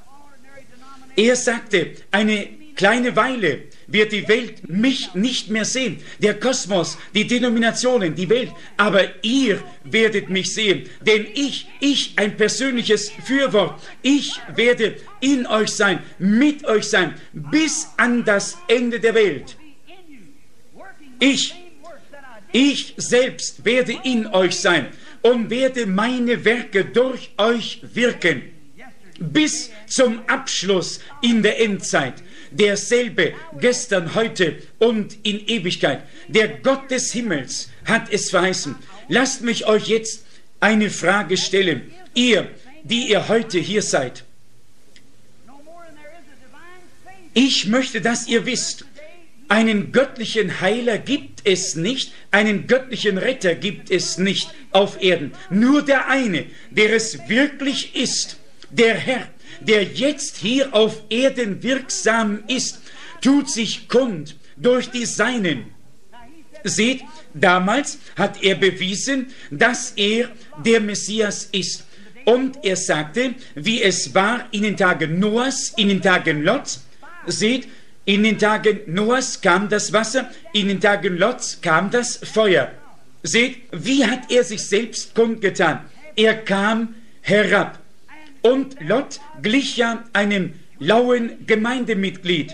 Er sagte, eine kleine Weile wird die Welt mich nicht mehr sehen, der Kosmos, die Denominationen, die Welt, aber ihr werdet mich sehen, denn ich, ein persönliches Fürwort, ich werde in euch sein, mit euch sein, bis an das Ende der Welt. Ich selbst werde in euch sein und werde meine Werke durch euch wirken, bis zum Abschluss in der Endzeit. Derselbe gestern, heute und in Ewigkeit. Der Gott des Himmels hat es verheißen. Lasst mich euch jetzt eine Frage stellen. Ihr, die ihr heute hier seid. Ich möchte, dass ihr wisst, einen göttlichen Heiler gibt es nicht, einen göttlichen Retter gibt es nicht auf Erden. Nur der eine, der es wirklich ist, der Herr, der jetzt hier auf Erden wirksam ist, tut sich kund durch die Seinen. Seht, damals hat er bewiesen, dass er der Messias ist. Und er sagte, wie es war in den Tagen Noahs, in den Tagen Lots. Seht, in den Tagen Noahs kam das Wasser, in den Tagen Lots kam das Feuer. Seht, wie hat er sich selbst kundgetan? Er kam herab. Und Lot glich ja einem lauen Gemeindemitglied.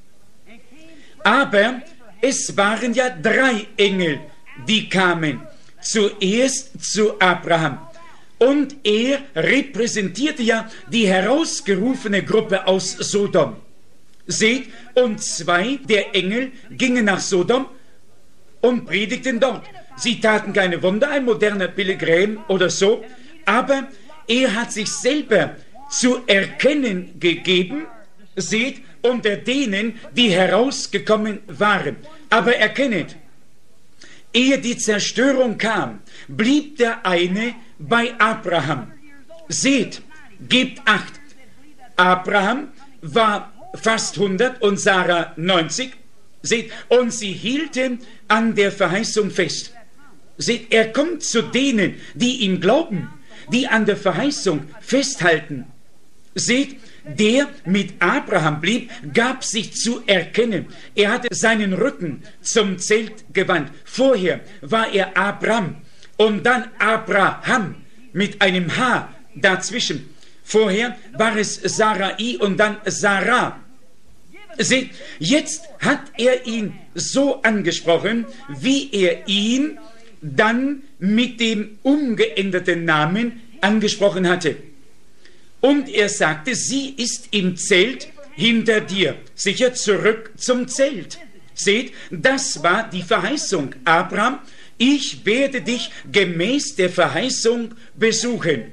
Aber es waren ja 3 Engel, die kamen. Zuerst zu Abraham. Und er repräsentierte ja die herausgerufene Gruppe aus Sodom. Seht, und 2 der Engel gingen nach Sodom und predigten dort. Sie taten keine Wunder, ein moderner Billy Graham oder so, aber er hat sich selber zu erkennen gegeben, seht, unter denen, die herausgekommen waren. Aber erkennet, ehe die Zerstörung kam, blieb der eine bei Abraham. Seht, gebt Acht, Abraham war fast 100 und Sarah 90. Seht, und sie hielten an der Verheißung fest. Seht, er kommt zu denen, die ihm glauben, die an der Verheißung festhalten. Seht, der mit Abraham blieb, gab sich zu erkennen. Er hatte seinen Rücken zum Zelt gewandt. Vorher war er Abram und dann Abraham mit einem H dazwischen. Vorher war es Sarai und dann Sarah. Seht, jetzt hat er ihn so angesprochen, wie er ihn dann mit dem umgeänderten Namen angesprochen hatte. Und er sagte, sie ist im Zelt hinter dir. Sicher zurück zum Zelt. Seht, das war die Verheißung. Abraham, ich werde dich gemäß der Verheißung besuchen.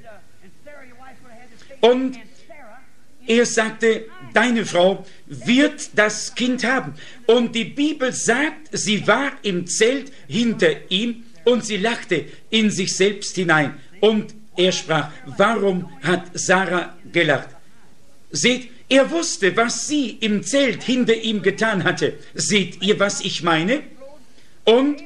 Und er sagte, deine Frau wird das Kind haben. Und die Bibel sagt, sie war im Zelt hinter ihm und sie lachte in sich selbst hinein. Und er sprach, warum hat Sarah gelacht? Seht, er wusste, was sie im Zelt hinter ihm getan hatte. Seht ihr, was ich meine? Und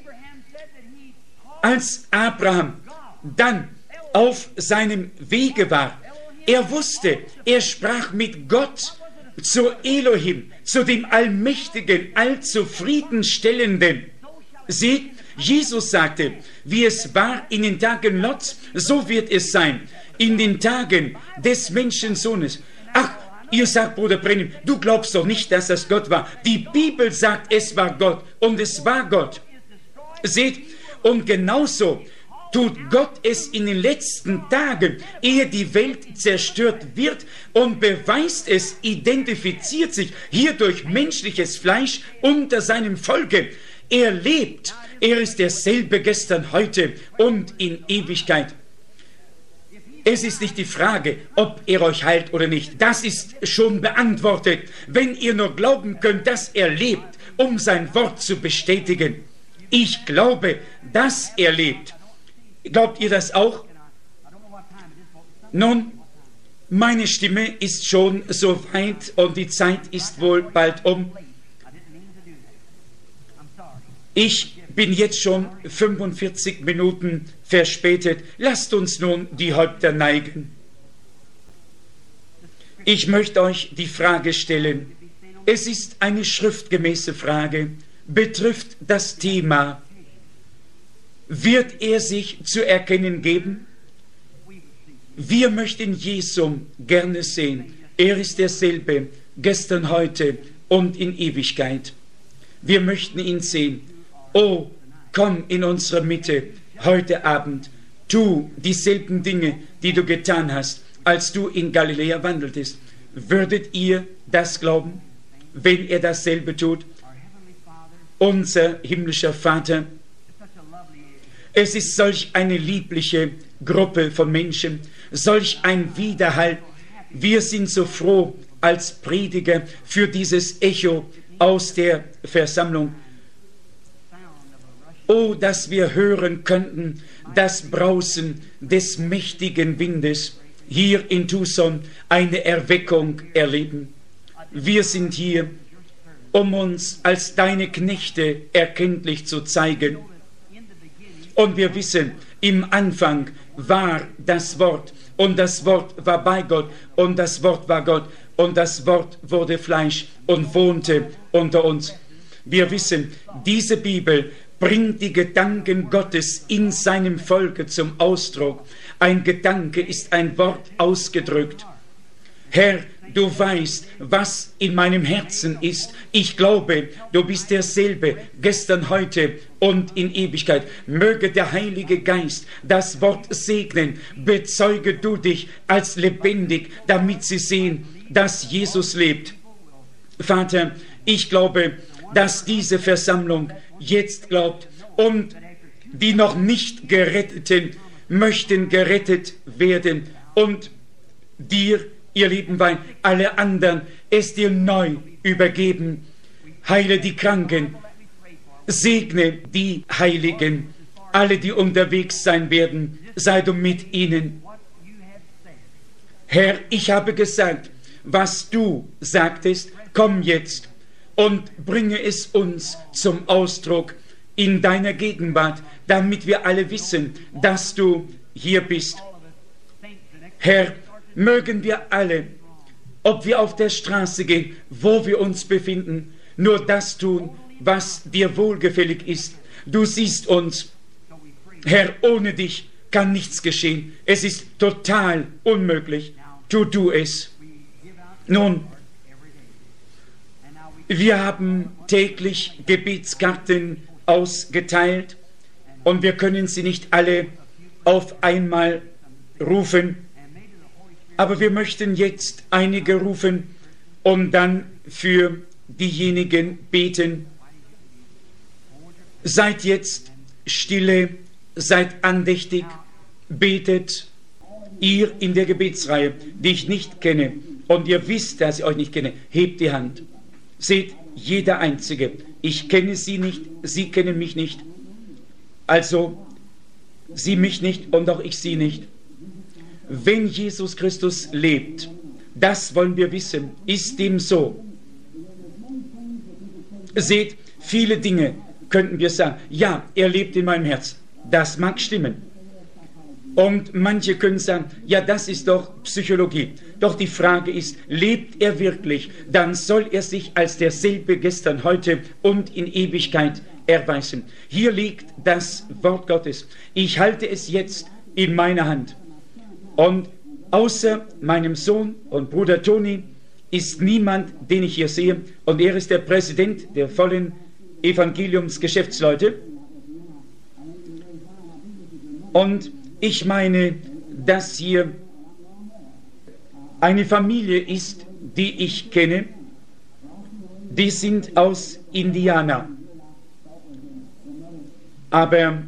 als Abraham dann auf seinem Wege war, er wusste, er sprach mit Gott, zu Elohim, zu dem Allmächtigen, Allzufriedenstellenden. Seht, Jesus sagte, wie es war in den Tagen Lots, so wird es sein in den Tagen des Menschensohnes. Ach, ihr sagt, Bruder Brennim, du glaubst doch nicht, dass das Gott war. Die Bibel sagt, es war Gott und es war Gott. Seht, und genauso tut Gott es in den letzten Tagen, ehe die Welt zerstört wird, und beweist es, identifiziert sich hier durch menschliches Fleisch unter seinem Volke. Er lebt, er ist derselbe gestern, heute und in Ewigkeit. Es ist nicht die Frage, ob er euch heilt oder nicht. Das ist schon beantwortet, wenn ihr nur glauben könnt, dass er lebt, um sein Wort zu bestätigen. Ich glaube, dass er lebt. Glaubt ihr das auch? Nun, meine Stimme ist schon so weit und die Zeit ist wohl bald um. Ich bin jetzt schon 45 Minuten verspätet. Lasst uns nun die Häupter neigen. Ich möchte euch die Frage stellen. Es ist eine schriftgemäße Frage, betrifft das Thema. Wird er sich zu erkennen geben? Wir möchten Jesum gerne sehen. Er ist derselbe, gestern, heute und in Ewigkeit. Wir möchten ihn sehen. Oh, komm in unsere Mitte heute Abend. Tu dieselben Dinge, die du getan hast, als du in Galiläa wandeltest. Würdet ihr das glauben, wenn er dasselbe tut? Unser himmlischer Vater, es ist solch eine liebliche Gruppe von Menschen, solch ein Widerhall. Wir sind so froh, als Prediger für dieses Echo aus der Versammlung. Oh, dass wir hören könnten, das Brausen des mächtigen Windes, hier in Tucson eine Erweckung erleben. Wir sind hier, um uns als deine Knechte erkenntlich zu zeigen. Und wir wissen, im Anfang war das Wort, und das Wort war bei Gott, und das Wort war Gott, und das Wort wurde Fleisch und wohnte unter uns. Wir wissen, diese Bibel bringt die Gedanken Gottes in seinem Volke zum Ausdruck. Ein Gedanke ist ein Wort ausgedrückt. Herr, du weißt, was in meinem Herzen ist. Ich glaube, du bist derselbe, gestern, heute und in Ewigkeit. Möge der Heilige Geist das Wort segnen. Bezeuge du dich als lebendig, damit sie sehen, dass Jesus lebt. Vater, ich glaube, dass diese Versammlung jetzt glaubt und die noch nicht Geretteten möchten gerettet werden und dir, ihr lieben Wein, alle anderen es dir neu übergeben. Heile die Kranken, segne die Heiligen, alle, die unterwegs sein werden, sei du mit ihnen. Herr, ich habe gesagt, was du sagtest, komm jetzt und bringe es uns zum Ausdruck in deiner Gegenwart, damit wir alle wissen, dass du hier bist. Herr, mögen wir alle, ob wir auf der Straße gehen, wo wir uns befinden, nur das tun, was dir wohlgefällig ist. Du siehst uns. Herr, ohne dich kann nichts geschehen. Es ist total unmöglich. Tu du es. Nun, wir haben täglich Gebetskarten ausgeteilt und wir können sie nicht alle auf einmal rufen, aber wir möchten jetzt einige rufen und dann für diejenigen beten. Seid jetzt stille, seid andächtig, betet. Ihr in der Gebetsreihe, die ich nicht kenne, und ihr wisst, dass ich euch nicht kenne, hebt die Hand. Seht, jeder Einzige. Ich kenne sie nicht, sie kennen mich nicht. Also, sie mich nicht und auch ich sie nicht. Wenn Jesus Christus lebt, das wollen wir wissen, ist dem so. Seht, viele Dinge könnten wir sagen. Ja, er lebt in meinem Herz. Das mag stimmen. Und manche können sagen, ja, das ist doch Psychologie. Doch die Frage ist, lebt er wirklich? Dann soll er sich als derselbe gestern, heute und in Ewigkeit erweisen. Hier liegt das Wort Gottes. Ich halte es jetzt in meiner Hand. Und außer meinem Sohn und Bruder Toni ist niemand, den ich hier sehe. Und er ist der Präsident der vollen Evangeliumsgeschäftsleute. Und ich meine, dass hier eine Familie ist, die ich kenne, die sind aus Indiana. Aber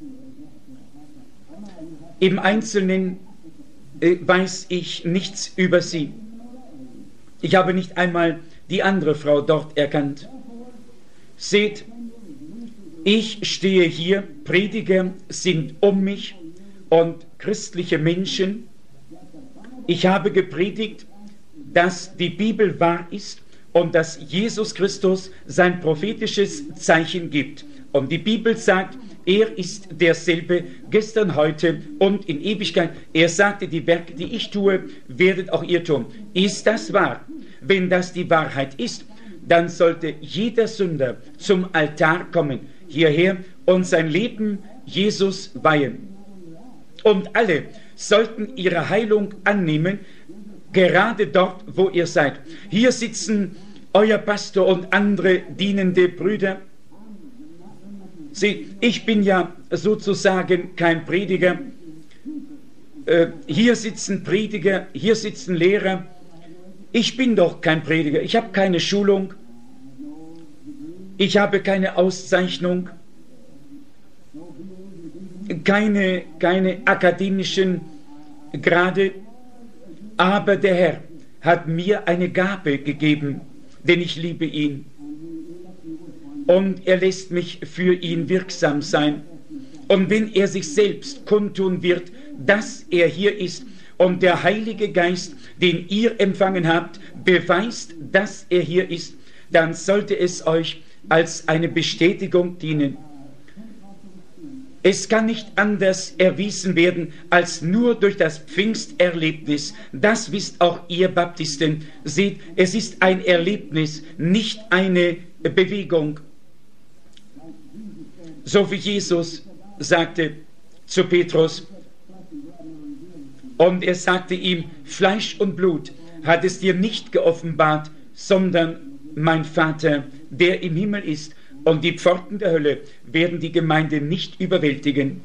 im Einzelnen weiß ich nichts über sie. Ich habe nicht einmal die andere Frau dort erkannt. Seht, ich stehe hier, Prediger sind um mich, und christliche Menschen. Ich habe gepredigt, dass die Bibel wahr ist und dass Jesus Christus sein prophetisches Zeichen gibt. Und die Bibel sagt, er ist derselbe gestern, heute und in Ewigkeit. Er sagte, die Werke, die ich tue, werdet auch ihr tun. Ist das wahr? Wenn das die Wahrheit ist, dann sollte jeder Sünder zum Altar kommen, hierher, und sein Leben Jesus weihen. Und alle sollten ihre Heilung annehmen, gerade dort, wo ihr seid. Hier sitzen euer Pastor und andere dienende Brüder. Seht, ich bin ja sozusagen kein Prediger. Hier sitzen Prediger, hier sitzen Lehrer. Ich bin doch kein Prediger. Ich habe keine Schulung. Ich habe keine Auszeichnung. Keine akademischen Grade, aber der Herr hat mir eine Gabe gegeben, denn ich liebe ihn. Und er lässt mich für ihn wirksam sein. Und wenn er sich selbst kundtun wird, dass er hier ist und der Heilige Geist, den ihr empfangen habt, beweist, dass er hier ist, dann sollte es euch als eine Bestätigung dienen. Es kann nicht anders erwiesen werden als nur durch das Pfingsterlebnis. Das wisst auch ihr Baptisten. Seht, es ist ein Erlebnis, nicht eine Bewegung. So wie Jesus sagte zu Petrus, und er sagte ihm, Fleisch und Blut hat es dir nicht geoffenbart, sondern mein Vater, der im Himmel ist. Und die Pforten der Hölle werden die Gemeinde nicht überwältigen.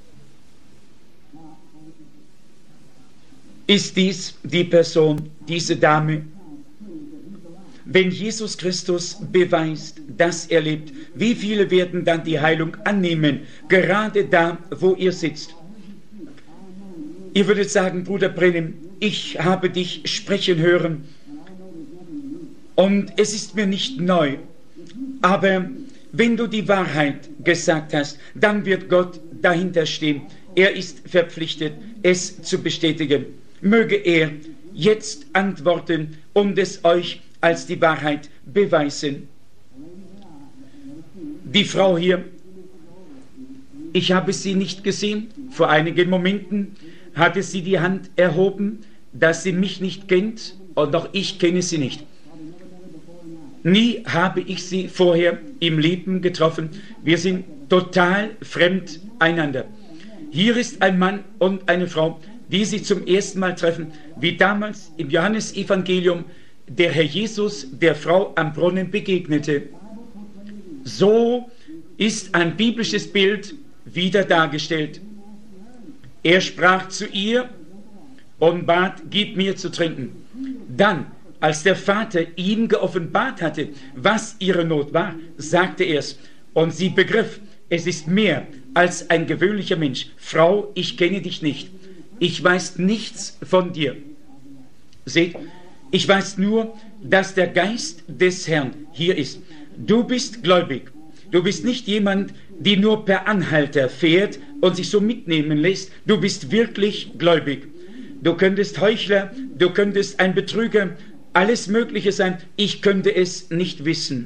Ist dies die Person, diese Dame? Wenn Jesus Christus beweist, dass er lebt, wie viele werden dann die Heilung annehmen, gerade da, wo ihr sitzt? Ihr würdet sagen, Bruder Brennan, ich habe dich sprechen hören und es ist mir nicht neu, aber wenn du die Wahrheit gesagt hast, dann wird Gott dahinter stehen. Er ist verpflichtet, es zu bestätigen. Möge er jetzt antworten und es euch als die Wahrheit beweisen. Die Frau hier, ich habe sie nicht gesehen. Vor einigen Momenten hatte sie die Hand erhoben, dass sie mich nicht kennt und auch ich kenne sie nicht. Nie habe ich sie vorher im Leben getroffen. Wir sind total fremd einander. Hier ist ein Mann und eine Frau, die sich zum ersten Mal treffen, wie damals im Johannesevangelium der Herr Jesus der Frau am Brunnen begegnete. So ist ein biblisches Bild wieder dargestellt. Er sprach zu ihr und bat, gib mir zu trinken. Dann, als der Vater ihm geoffenbart hatte, was ihre Not war, sagte er es. Und sie begriff, es ist mehr als ein gewöhnlicher Mensch. Frau, ich kenne dich nicht. Ich weiß nichts von dir. Seht, ich weiß nur, dass der Geist des Herrn hier ist. Du bist gläubig. Du bist nicht jemand, der nur per Anhalter fährt und sich so mitnehmen lässt. Du bist wirklich gläubig. Du könntest Heuchler, du könntest ein Betrüger, alles Mögliche sein. Ich könnte es nicht wissen.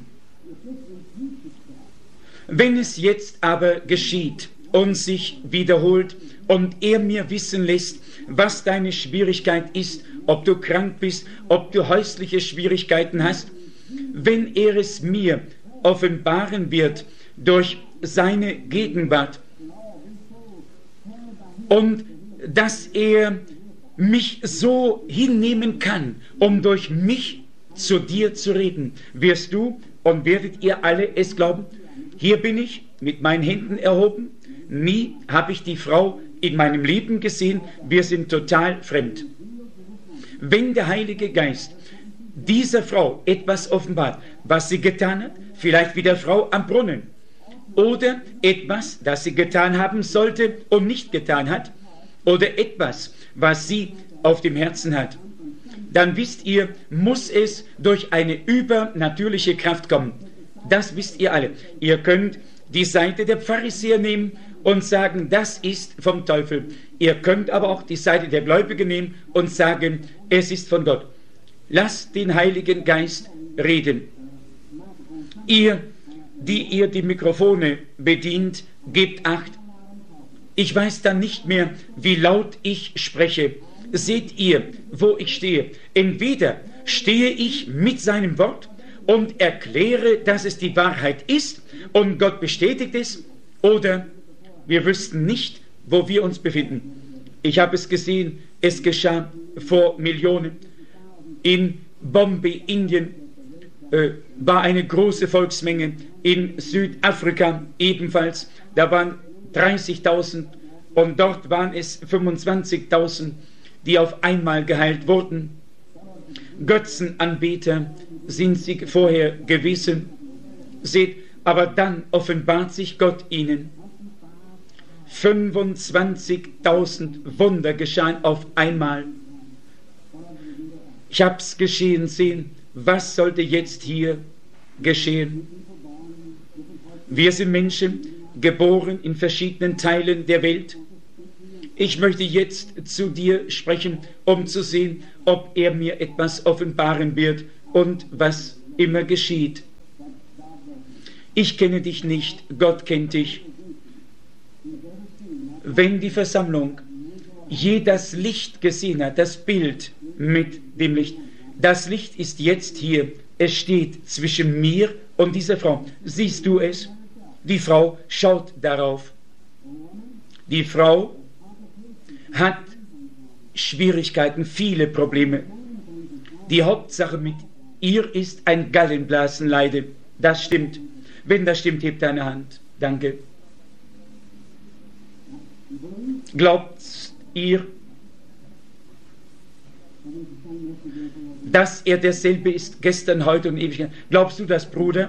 Wenn es jetzt aber geschieht und sich wiederholt und er mir wissen lässt, was deine Schwierigkeit ist, ob du krank bist, ob du häusliche Schwierigkeiten hast, wenn er es mir offenbaren wird durch seine Gegenwart und dass er mich so hinnehmen kann, um durch mich zu dir zu reden, wirst du und werdet ihr alle es glauben. Hier bin ich mit meinen Händen erhoben. Nie habe ich die Frau in meinem Leben gesehen. Wir sind total fremd. Wenn der Heilige Geist dieser Frau etwas offenbart, was sie getan hat, vielleicht wie der Frau am Brunnen, oder etwas, das sie getan haben sollte und nicht getan hat, oder etwas, was sie auf dem Herzen hat, dann wisst ihr, muss es durch eine übernatürliche Kraft kommen. Das wisst ihr alle. Ihr könnt die Seite der Pharisäer nehmen und sagen, das ist vom Teufel. Ihr könnt aber auch die Seite der Gläubigen nehmen und sagen, es ist von Gott. Lasst den Heiligen Geist reden. Ihr, die ihr die Mikrofone bedient, gebt Acht. Ich weiß dann nicht mehr, wie laut ich spreche. Seht ihr, wo ich stehe? Entweder stehe ich mit seinem Wort und erkläre, dass es die Wahrheit ist und Gott bestätigt es, oder wir wüssten nicht, wo wir uns befinden. Ich habe es gesehen, es geschah vor Millionen. In Bombay, Indien, war eine große Volksmenge. In Südafrika ebenfalls. Da waren 30.000 und dort waren es 25.000, die auf einmal geheilt wurden. Götzenanbeter sind sie vorher gewesen. Seht, aber dann offenbart sich Gott ihnen. 25.000 Wunder geschahen auf einmal. Ich habe es geschehen sehen. Was sollte jetzt hier geschehen? Wir sind Menschen, geboren in verschiedenen Teilen der Welt. Ich möchte jetzt zu dir sprechen, um zu sehen, ob er mir etwas offenbaren wird und was immer geschieht. Ich kenne dich nicht, Gott kennt dich. Wenn die Versammlung je das Licht gesehen hat, das Bild mit dem Licht, das Licht ist jetzt hier, es steht zwischen mir und dieser Frau. Siehst du es? Die Frau schaut darauf. Die Frau hat Schwierigkeiten, viele Probleme. Die Hauptsache mit ihr ist ein Gallenblasenleiden. Das stimmt. Wenn das stimmt, hebt deine Hand. Danke. Glaubt ihr, dass er derselbe ist, gestern, heute und ewig? Glaubst du das, Bruder?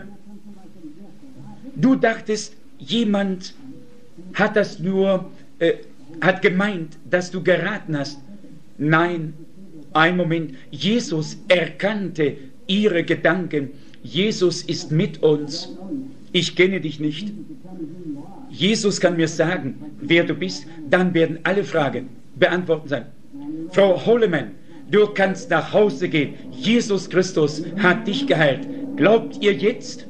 Du dachtest, jemand hat das nur, hat gemeint, dass du geraten hast. Nein, ein Moment. Jesus erkannte ihre Gedanken. Jesus ist mit uns. Ich kenne dich nicht. Jesus kann mir sagen, wer du bist. Dann werden alle Fragen beantwortet sein. Frau Hollemann, du kannst nach Hause gehen. Jesus Christus hat dich geheilt. Glaubt ihr jetzt?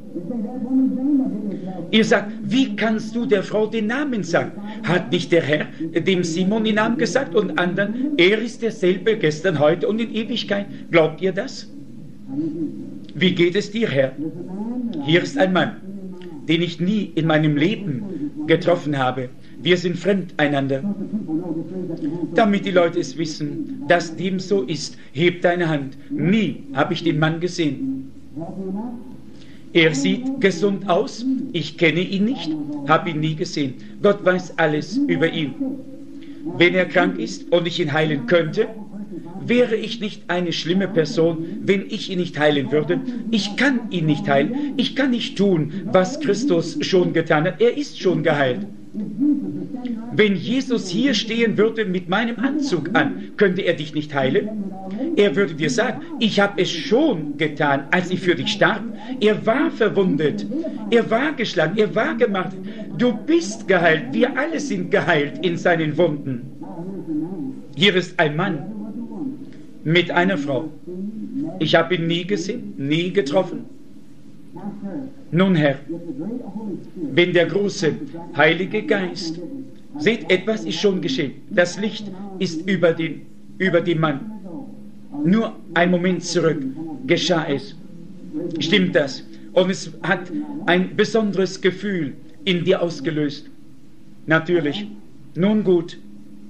Ihr sagt, wie kannst du der Frau den Namen sagen? Hat nicht der Herr dem Simon den Namen gesagt und anderen? Er ist derselbe gestern, heute und in Ewigkeit. Glaubt ihr das? Wie geht es dir, Herr? Hier ist ein Mann, den ich nie in meinem Leben getroffen habe. Wir sind fremd einander. Damit die Leute es wissen, dass dem so ist, hebt deine Hand. Nie habe ich den Mann gesehen. Er sieht gesund aus. Ich kenne ihn nicht, habe ihn nie gesehen. Gott weiß alles über ihn. Wenn er krank ist und ich ihn heilen könnte, wäre ich nicht eine schlimme Person, wenn ich ihn nicht heilen würde. Ich kann ihn nicht heilen. Ich kann nicht tun, was Christus schon getan hat. Er ist schon geheilt. Wenn Jesus hier stehen würde mit meinem Anzug an, könnte er dich nicht heilen? Er würde dir sagen, ich habe es schon getan, als ich für dich starb. Er war verwundet, er war geschlagen, er war gemartert. Du bist geheilt, wir alle sind geheilt in seinen Wunden. Hier ist ein Mann mit einer Frau. Ich habe ihn nie gesehen, nie getroffen. Nun, Herr, wenn der große Heilige Geist, seht, etwas ist schon geschehen. Das Licht ist über dem Mann. Nur einen Moment zurück geschah es. Stimmt das? Und es hat ein besonderes Gefühl in dir ausgelöst. Natürlich. Nun gut.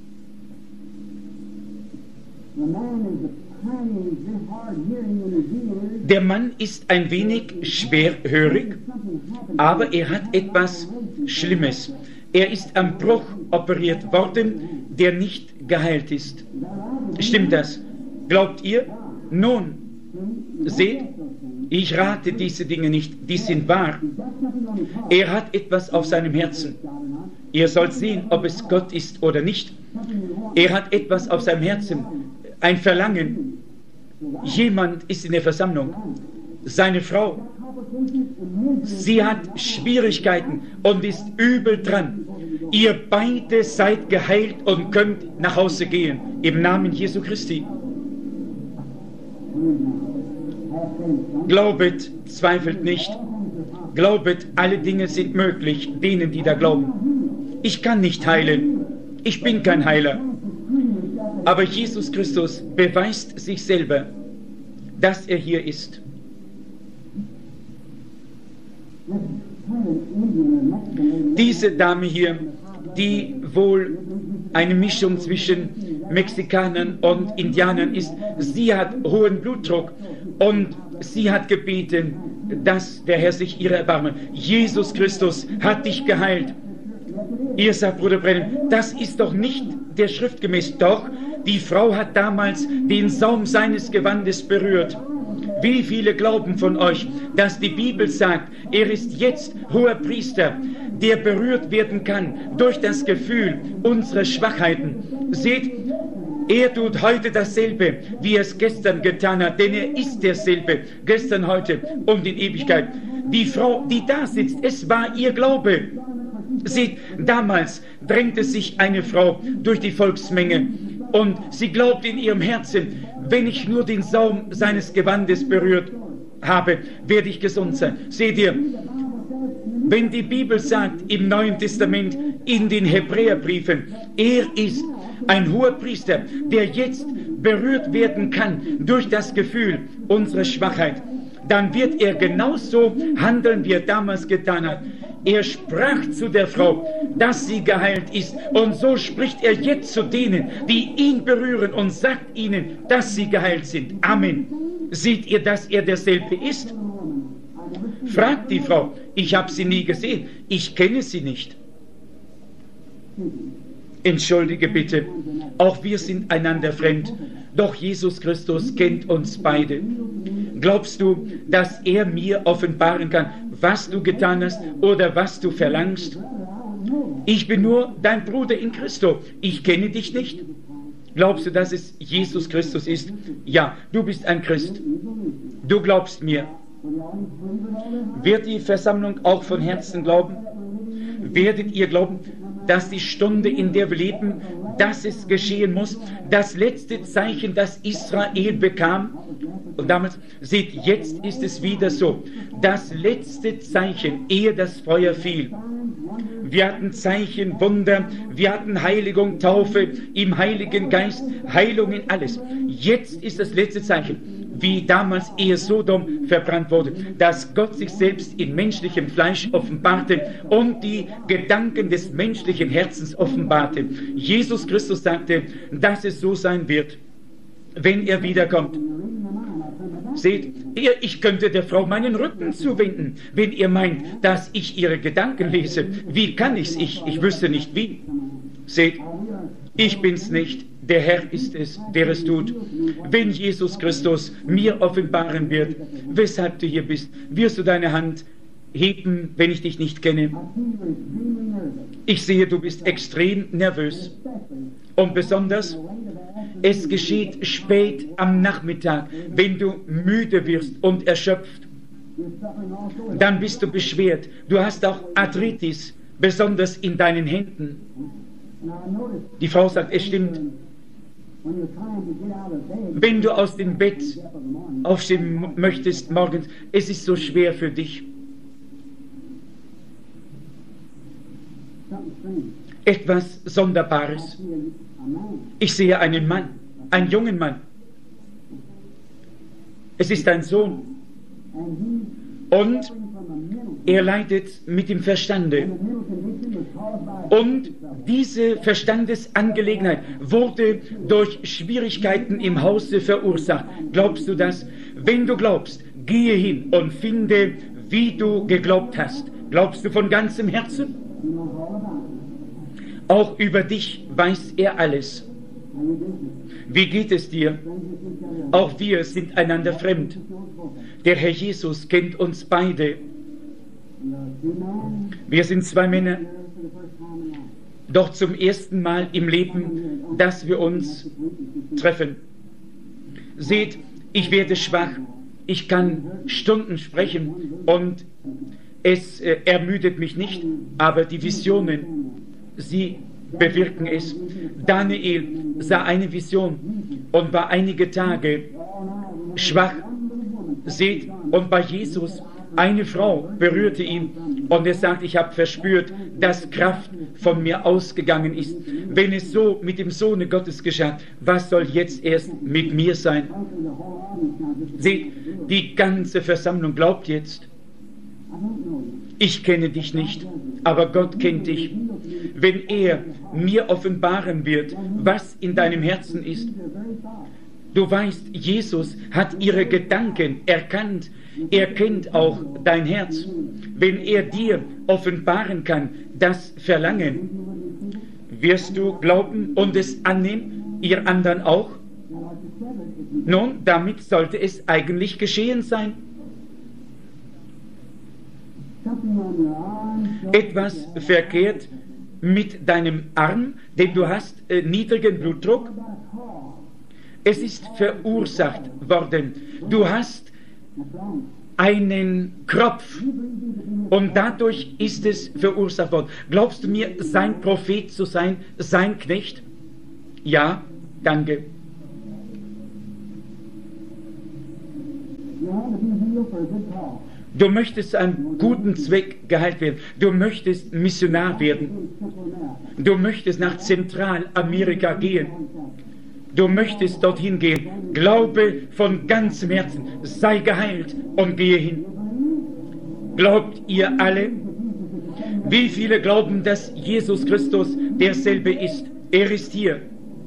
Der Mann ist ein wenig schwerhörig, aber er hat etwas Schlimmes. Er ist am Bruch operiert worden, der nicht geheilt ist. Stimmt das? Glaubt ihr? Nun, seht, ich rate diese Dinge nicht, die sind wahr. Er hat etwas auf seinem Herzen. Ihr sollt sehen, ob es Gott ist oder nicht. Er hat etwas auf seinem Herzen, ein Verlangen. Jemand ist in der Versammlung, seine Frau. Sie hat Schwierigkeiten und ist übel dran. Ihr beide seid geheilt und könnt nach Hause gehen, im Namen Jesu Christi. Glaubet, zweifelt nicht. Glaubet, alle Dinge sind möglich, denen, die da glauben. Ich kann nicht heilen. Ich bin kein Heiler. Aber Jesus Christus beweist sich selber, dass er hier ist. Diese Dame hier, die wohl eine Mischung zwischen Mexikanern und Indianern ist, sie hat hohen Blutdruck und sie hat gebeten, dass der Herr sich ihrer erbarme. Jesus Christus hat dich geheilt. Ihr sagt, Bruder Brennan, das ist doch nicht der Schrift gemäß. Doch, die Frau hat damals den Saum seines Gewandes berührt. Wie viele glauben von euch, dass die Bibel sagt, er ist jetzt hoher Priester, der berührt werden kann durch das Gefühl unserer Schwachheiten? Seht, Er tut heute dasselbe, wie er es gestern getan hat, denn er ist derselbe, gestern, heute und in Ewigkeit. Die Frau, die da sitzt, es war ihr Glaube. Seht, damals drängte sich eine Frau durch die Volksmenge und sie glaubte in ihrem Herzen, wenn ich nur den Saum seines Gewandes berührt habe, werde ich gesund sein. Seht ihr, wenn die Bibel sagt im Neuen Testament, in den Hebräerbriefen, er ist ein hoher Priester, der jetzt berührt werden kann durch das Gefühl unserer Schwachheit, dann wird er genauso handeln, wie er damals getan hat. Er sprach zu der Frau, dass sie geheilt ist. Und so spricht er jetzt zu denen, die ihn berühren und sagt ihnen, dass sie geheilt sind. Amen. Seht ihr, dass er derselbe ist? Fragt die Frau, ich habe sie nie gesehen, ich kenne sie nicht. Entschuldige bitte, auch wir sind einander fremd, doch Jesus Christus kennt uns beide. Glaubst du, dass er mir offenbaren kann, was du getan hast oder was du verlangst? Ich bin nur dein Bruder in Christo, ich kenne dich nicht. Glaubst du, dass es Jesus Christus ist? Ja, du bist ein Christ. Du glaubst mir. Wird die Versammlung auch von Herzen glauben? Werdet ihr glauben, dass die Stunde, in der wir leben, dass es geschehen muss, das letzte Zeichen, das Israel bekam? Und damals, seht, jetzt ist es wieder so, das letzte Zeichen, ehe das Feuer fiel. Wir hatten Zeichen, Wunder, wir hatten Heiligung, Taufe im Heiligen Geist, Heilung in alles. Jetzt ist das letzte Zeichen, wie damals, ehe Sodom verbrannt wurde, dass Gott sich selbst in menschlichem Fleisch offenbarte und die Gedanken des menschlichen Herzens offenbarte. Jesus Christus sagte, dass es so sein wird, wenn er wiederkommt. Seht, ich könnte der Frau meinen Rücken zuwenden, wenn ihr meint, dass ich ihre Gedanken lese. Wie kann ich's? Ich wüsste nicht wie. Seht, ich bin's nicht, der Herr ist es, der es tut. Wenn Jesus Christus mir offenbaren wird, weshalb du hier bist, wirst du deine Hand heben, wenn ich dich nicht kenne. Ich sehe, du bist extrem nervös. Und besonders, es geschieht spät am Nachmittag, wenn du müde wirst und erschöpft. Dann bist du beschwert. Du hast auch Arthritis, besonders in deinen Händen. Die Frau sagt, es stimmt. Wenn du aus dem Bett aufstehen möchtest morgens, es ist so schwer für dich. Etwas Sonderbares. Ich sehe einen Mann, einen jungen Mann. Es ist ein Sohn. Und er leidet mit dem Verstande. Und diese Verstandesangelegenheit wurde durch Schwierigkeiten im Hause verursacht. Glaubst du das? Wenn du glaubst, gehe hin und finde, wie du geglaubt hast. Glaubst du von ganzem Herzen? Auch über dich weiß er alles. Wie geht es dir? Auch wir sind einander fremd. Der Herr Jesus kennt uns beide. Wir sind zwei Männer, doch zum ersten Mal im Leben, dass wir uns treffen. Seht, ich werde schwach, ich kann Stunden sprechen und es ermüdet mich nicht, aber die Visionen, sie bewirken es. Daniel sah eine Vision und war einige Tage schwach. Seht, und bei Jesus, eine Frau berührte ihn und er sagt, ich habe verspürt, dass Kraft von mir ausgegangen ist. Wenn es so mit dem Sohne Gottes geschah, was soll jetzt erst mit mir sein? Seht, die ganze Versammlung glaubt jetzt, ich kenne dich nicht, aber Gott kennt dich. Wenn er mir offenbaren wird, was in deinem Herzen ist, du weißt, Jesus hat ihre Gedanken erkannt. Er kennt auch dein Herz. Wenn er dir offenbaren kann, das Verlangen, wirst du glauben und es annehmen, ihr anderen auch? Nun, damit sollte es eigentlich geschehen sein. Etwas verkehrt mit deinem Arm, denn du hast niedrigen Blutdruck. Es ist verursacht worden. Du hast einen Kropf und dadurch ist es verursacht worden. Glaubst du mir, sein Prophet zu sein, sein Knecht? Ja, danke. Du möchtest zu einem guten Zweck geheilt werden. Du möchtest Missionar werden. Du möchtest nach Zentralamerika gehen. Du möchtest dorthin gehen. Glaube von ganzem Herzen. Sei geheilt und gehe hin. Glaubt ihr alle? Wie viele glauben, dass Jesus Christus derselbe ist? Er ist hier.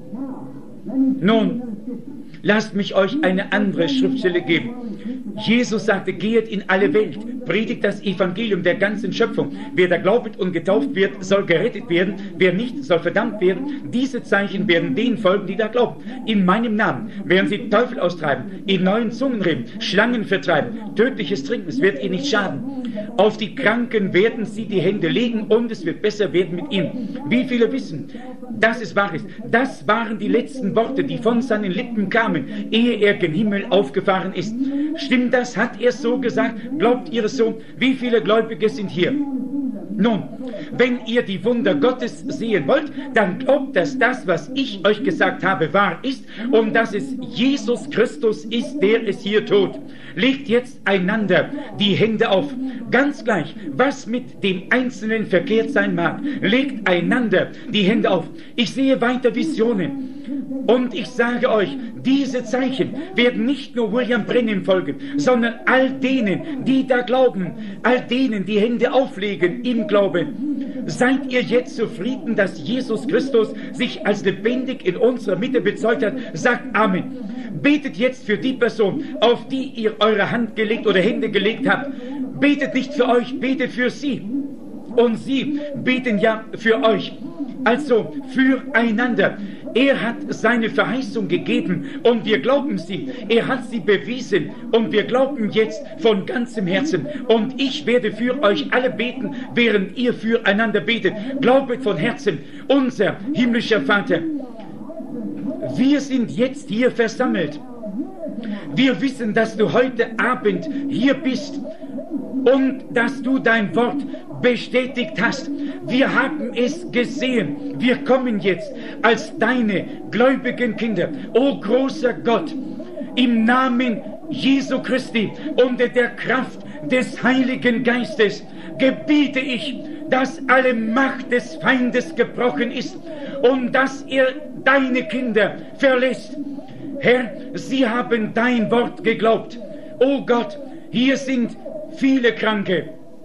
Nun, lasst mich euch eine andere Schriftstelle geben. Jesus sagte, geht in alle Welt, predigt das Evangelium der ganzen Schöpfung. Wer da glaubet und getauft wird, soll gerettet werden. Wer nicht, soll verdammt werden. Diese Zeichen werden denen folgen, die da glauben. In meinem Namen werden sie Teufel austreiben, in neuen Zungen reden, Schlangen vertreiben, tödliches Trinken, es wird ihnen nicht schaden. Auf die Kranken werden sie die Hände legen und es wird besser werden mit ihnen. Wie viele wissen, dass es wahr ist? Das waren die letzten Worte, die von seinen Lippen kamen, ehe er gen Himmel aufgefahren ist. Stimmt das? Hat er so gesagt? Glaubt ihr es so? Wie viele Gläubige sind hier? Nun, wenn ihr die Wunder Gottes sehen wollt, dann glaubt, dass das, was ich euch gesagt habe, wahr ist und dass es Jesus Christus ist, der es hier tut. Legt jetzt einander die Hände auf. Ganz gleich, was mit dem Einzelnen verkehrt sein mag, legt einander die Hände auf. Ich sehe weiter Visionen. Und ich sage euch, diese Zeichen werden nicht nur William Branham folgen, sondern all denen, die da glauben, all denen, die Hände auflegen im Glauben. Seid ihr jetzt zufrieden, dass Jesus Christus sich als lebendig in unserer Mitte bezeugt hat? Sagt Amen. Betet jetzt für die Person, auf die ihr eure Hand gelegt oder Hände gelegt habt. Betet nicht für euch, betet für sie. Und sie beten ja für euch. Also füreinander. Er hat seine Verheißung gegeben und wir glauben sie. Er hat sie bewiesen und wir glauben jetzt von ganzem Herzen. Und ich werde für euch alle beten, während ihr füreinander betet. Glaubet von Herzen, unser himmlischer Vater. Wir sind jetzt hier versammelt. Wir wissen, dass du heute Abend hier bist und dass du dein Wort bestätigt hast. Wir haben es gesehen. Wir kommen jetzt als deine gläubigen Kinder. O großer Gott, im Namen Jesu Christi, unter der Kraft des Heiligen Geistes, gebiete ich, dass alle Macht des Feindes gebrochen ist und dass er deine Kinder verlässt. Herr, sie haben dein Wort geglaubt. O Gott, hier sind viele Kranke.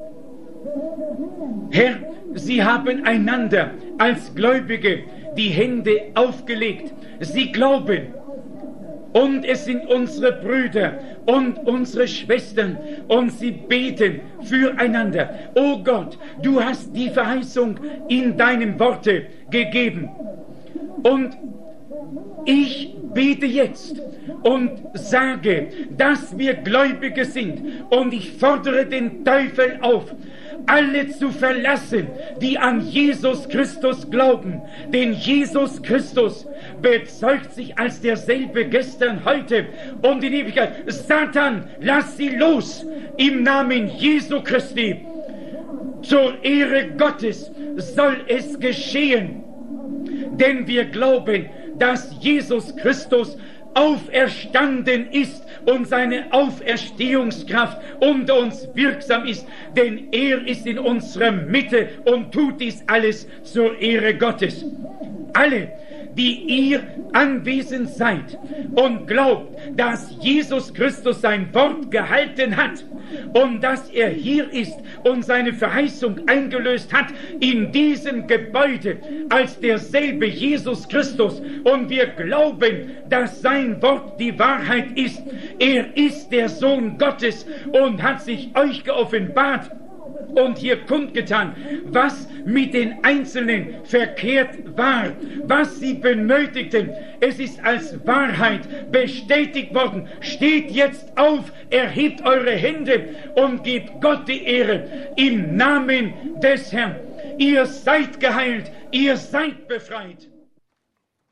Herr, sie haben einander als Gläubige die Hände aufgelegt. Sie glauben. Und es sind unsere Brüder und unsere Schwestern und sie beten füreinander. O Gott, du hast die Verheißung in deinem Worte gegeben. Und ich bete jetzt und sage, dass wir Gläubige sind und ich fordere den Teufel auf, alle zu verlassen, die an Jesus Christus glauben. Denn Jesus Christus bezeugt sich als derselbe gestern, heute und in Ewigkeit. Satan, lass sie los im Namen Jesu Christi. Zur Ehre Gottes soll es geschehen. Denn wir glauben, dass Jesus Christus auferstanden ist und seine Auferstehungskraft unter uns wirksam ist, denn er ist in unserer Mitte und tut dies alles zur Ehre Gottes. Alle, die ihr anwesend seid und glaubt, dass Jesus Christus sein Wort gehalten hat und dass er hier ist und seine Verheißung eingelöst hat in diesem Gebäude als derselbe Jesus Christus und wir glauben, dass sein Wort die Wahrheit ist. Er ist der Sohn Gottes und hat sich euch geoffenbart und hier kundgetan, was mit den Einzelnen verkehrt war, was sie benötigten. Es ist als Wahrheit bestätigt worden. Steht jetzt auf, erhebt eure Hände und gebt Gott die Ehre im Namen des Herrn. Ihr seid geheilt, ihr seid befreit.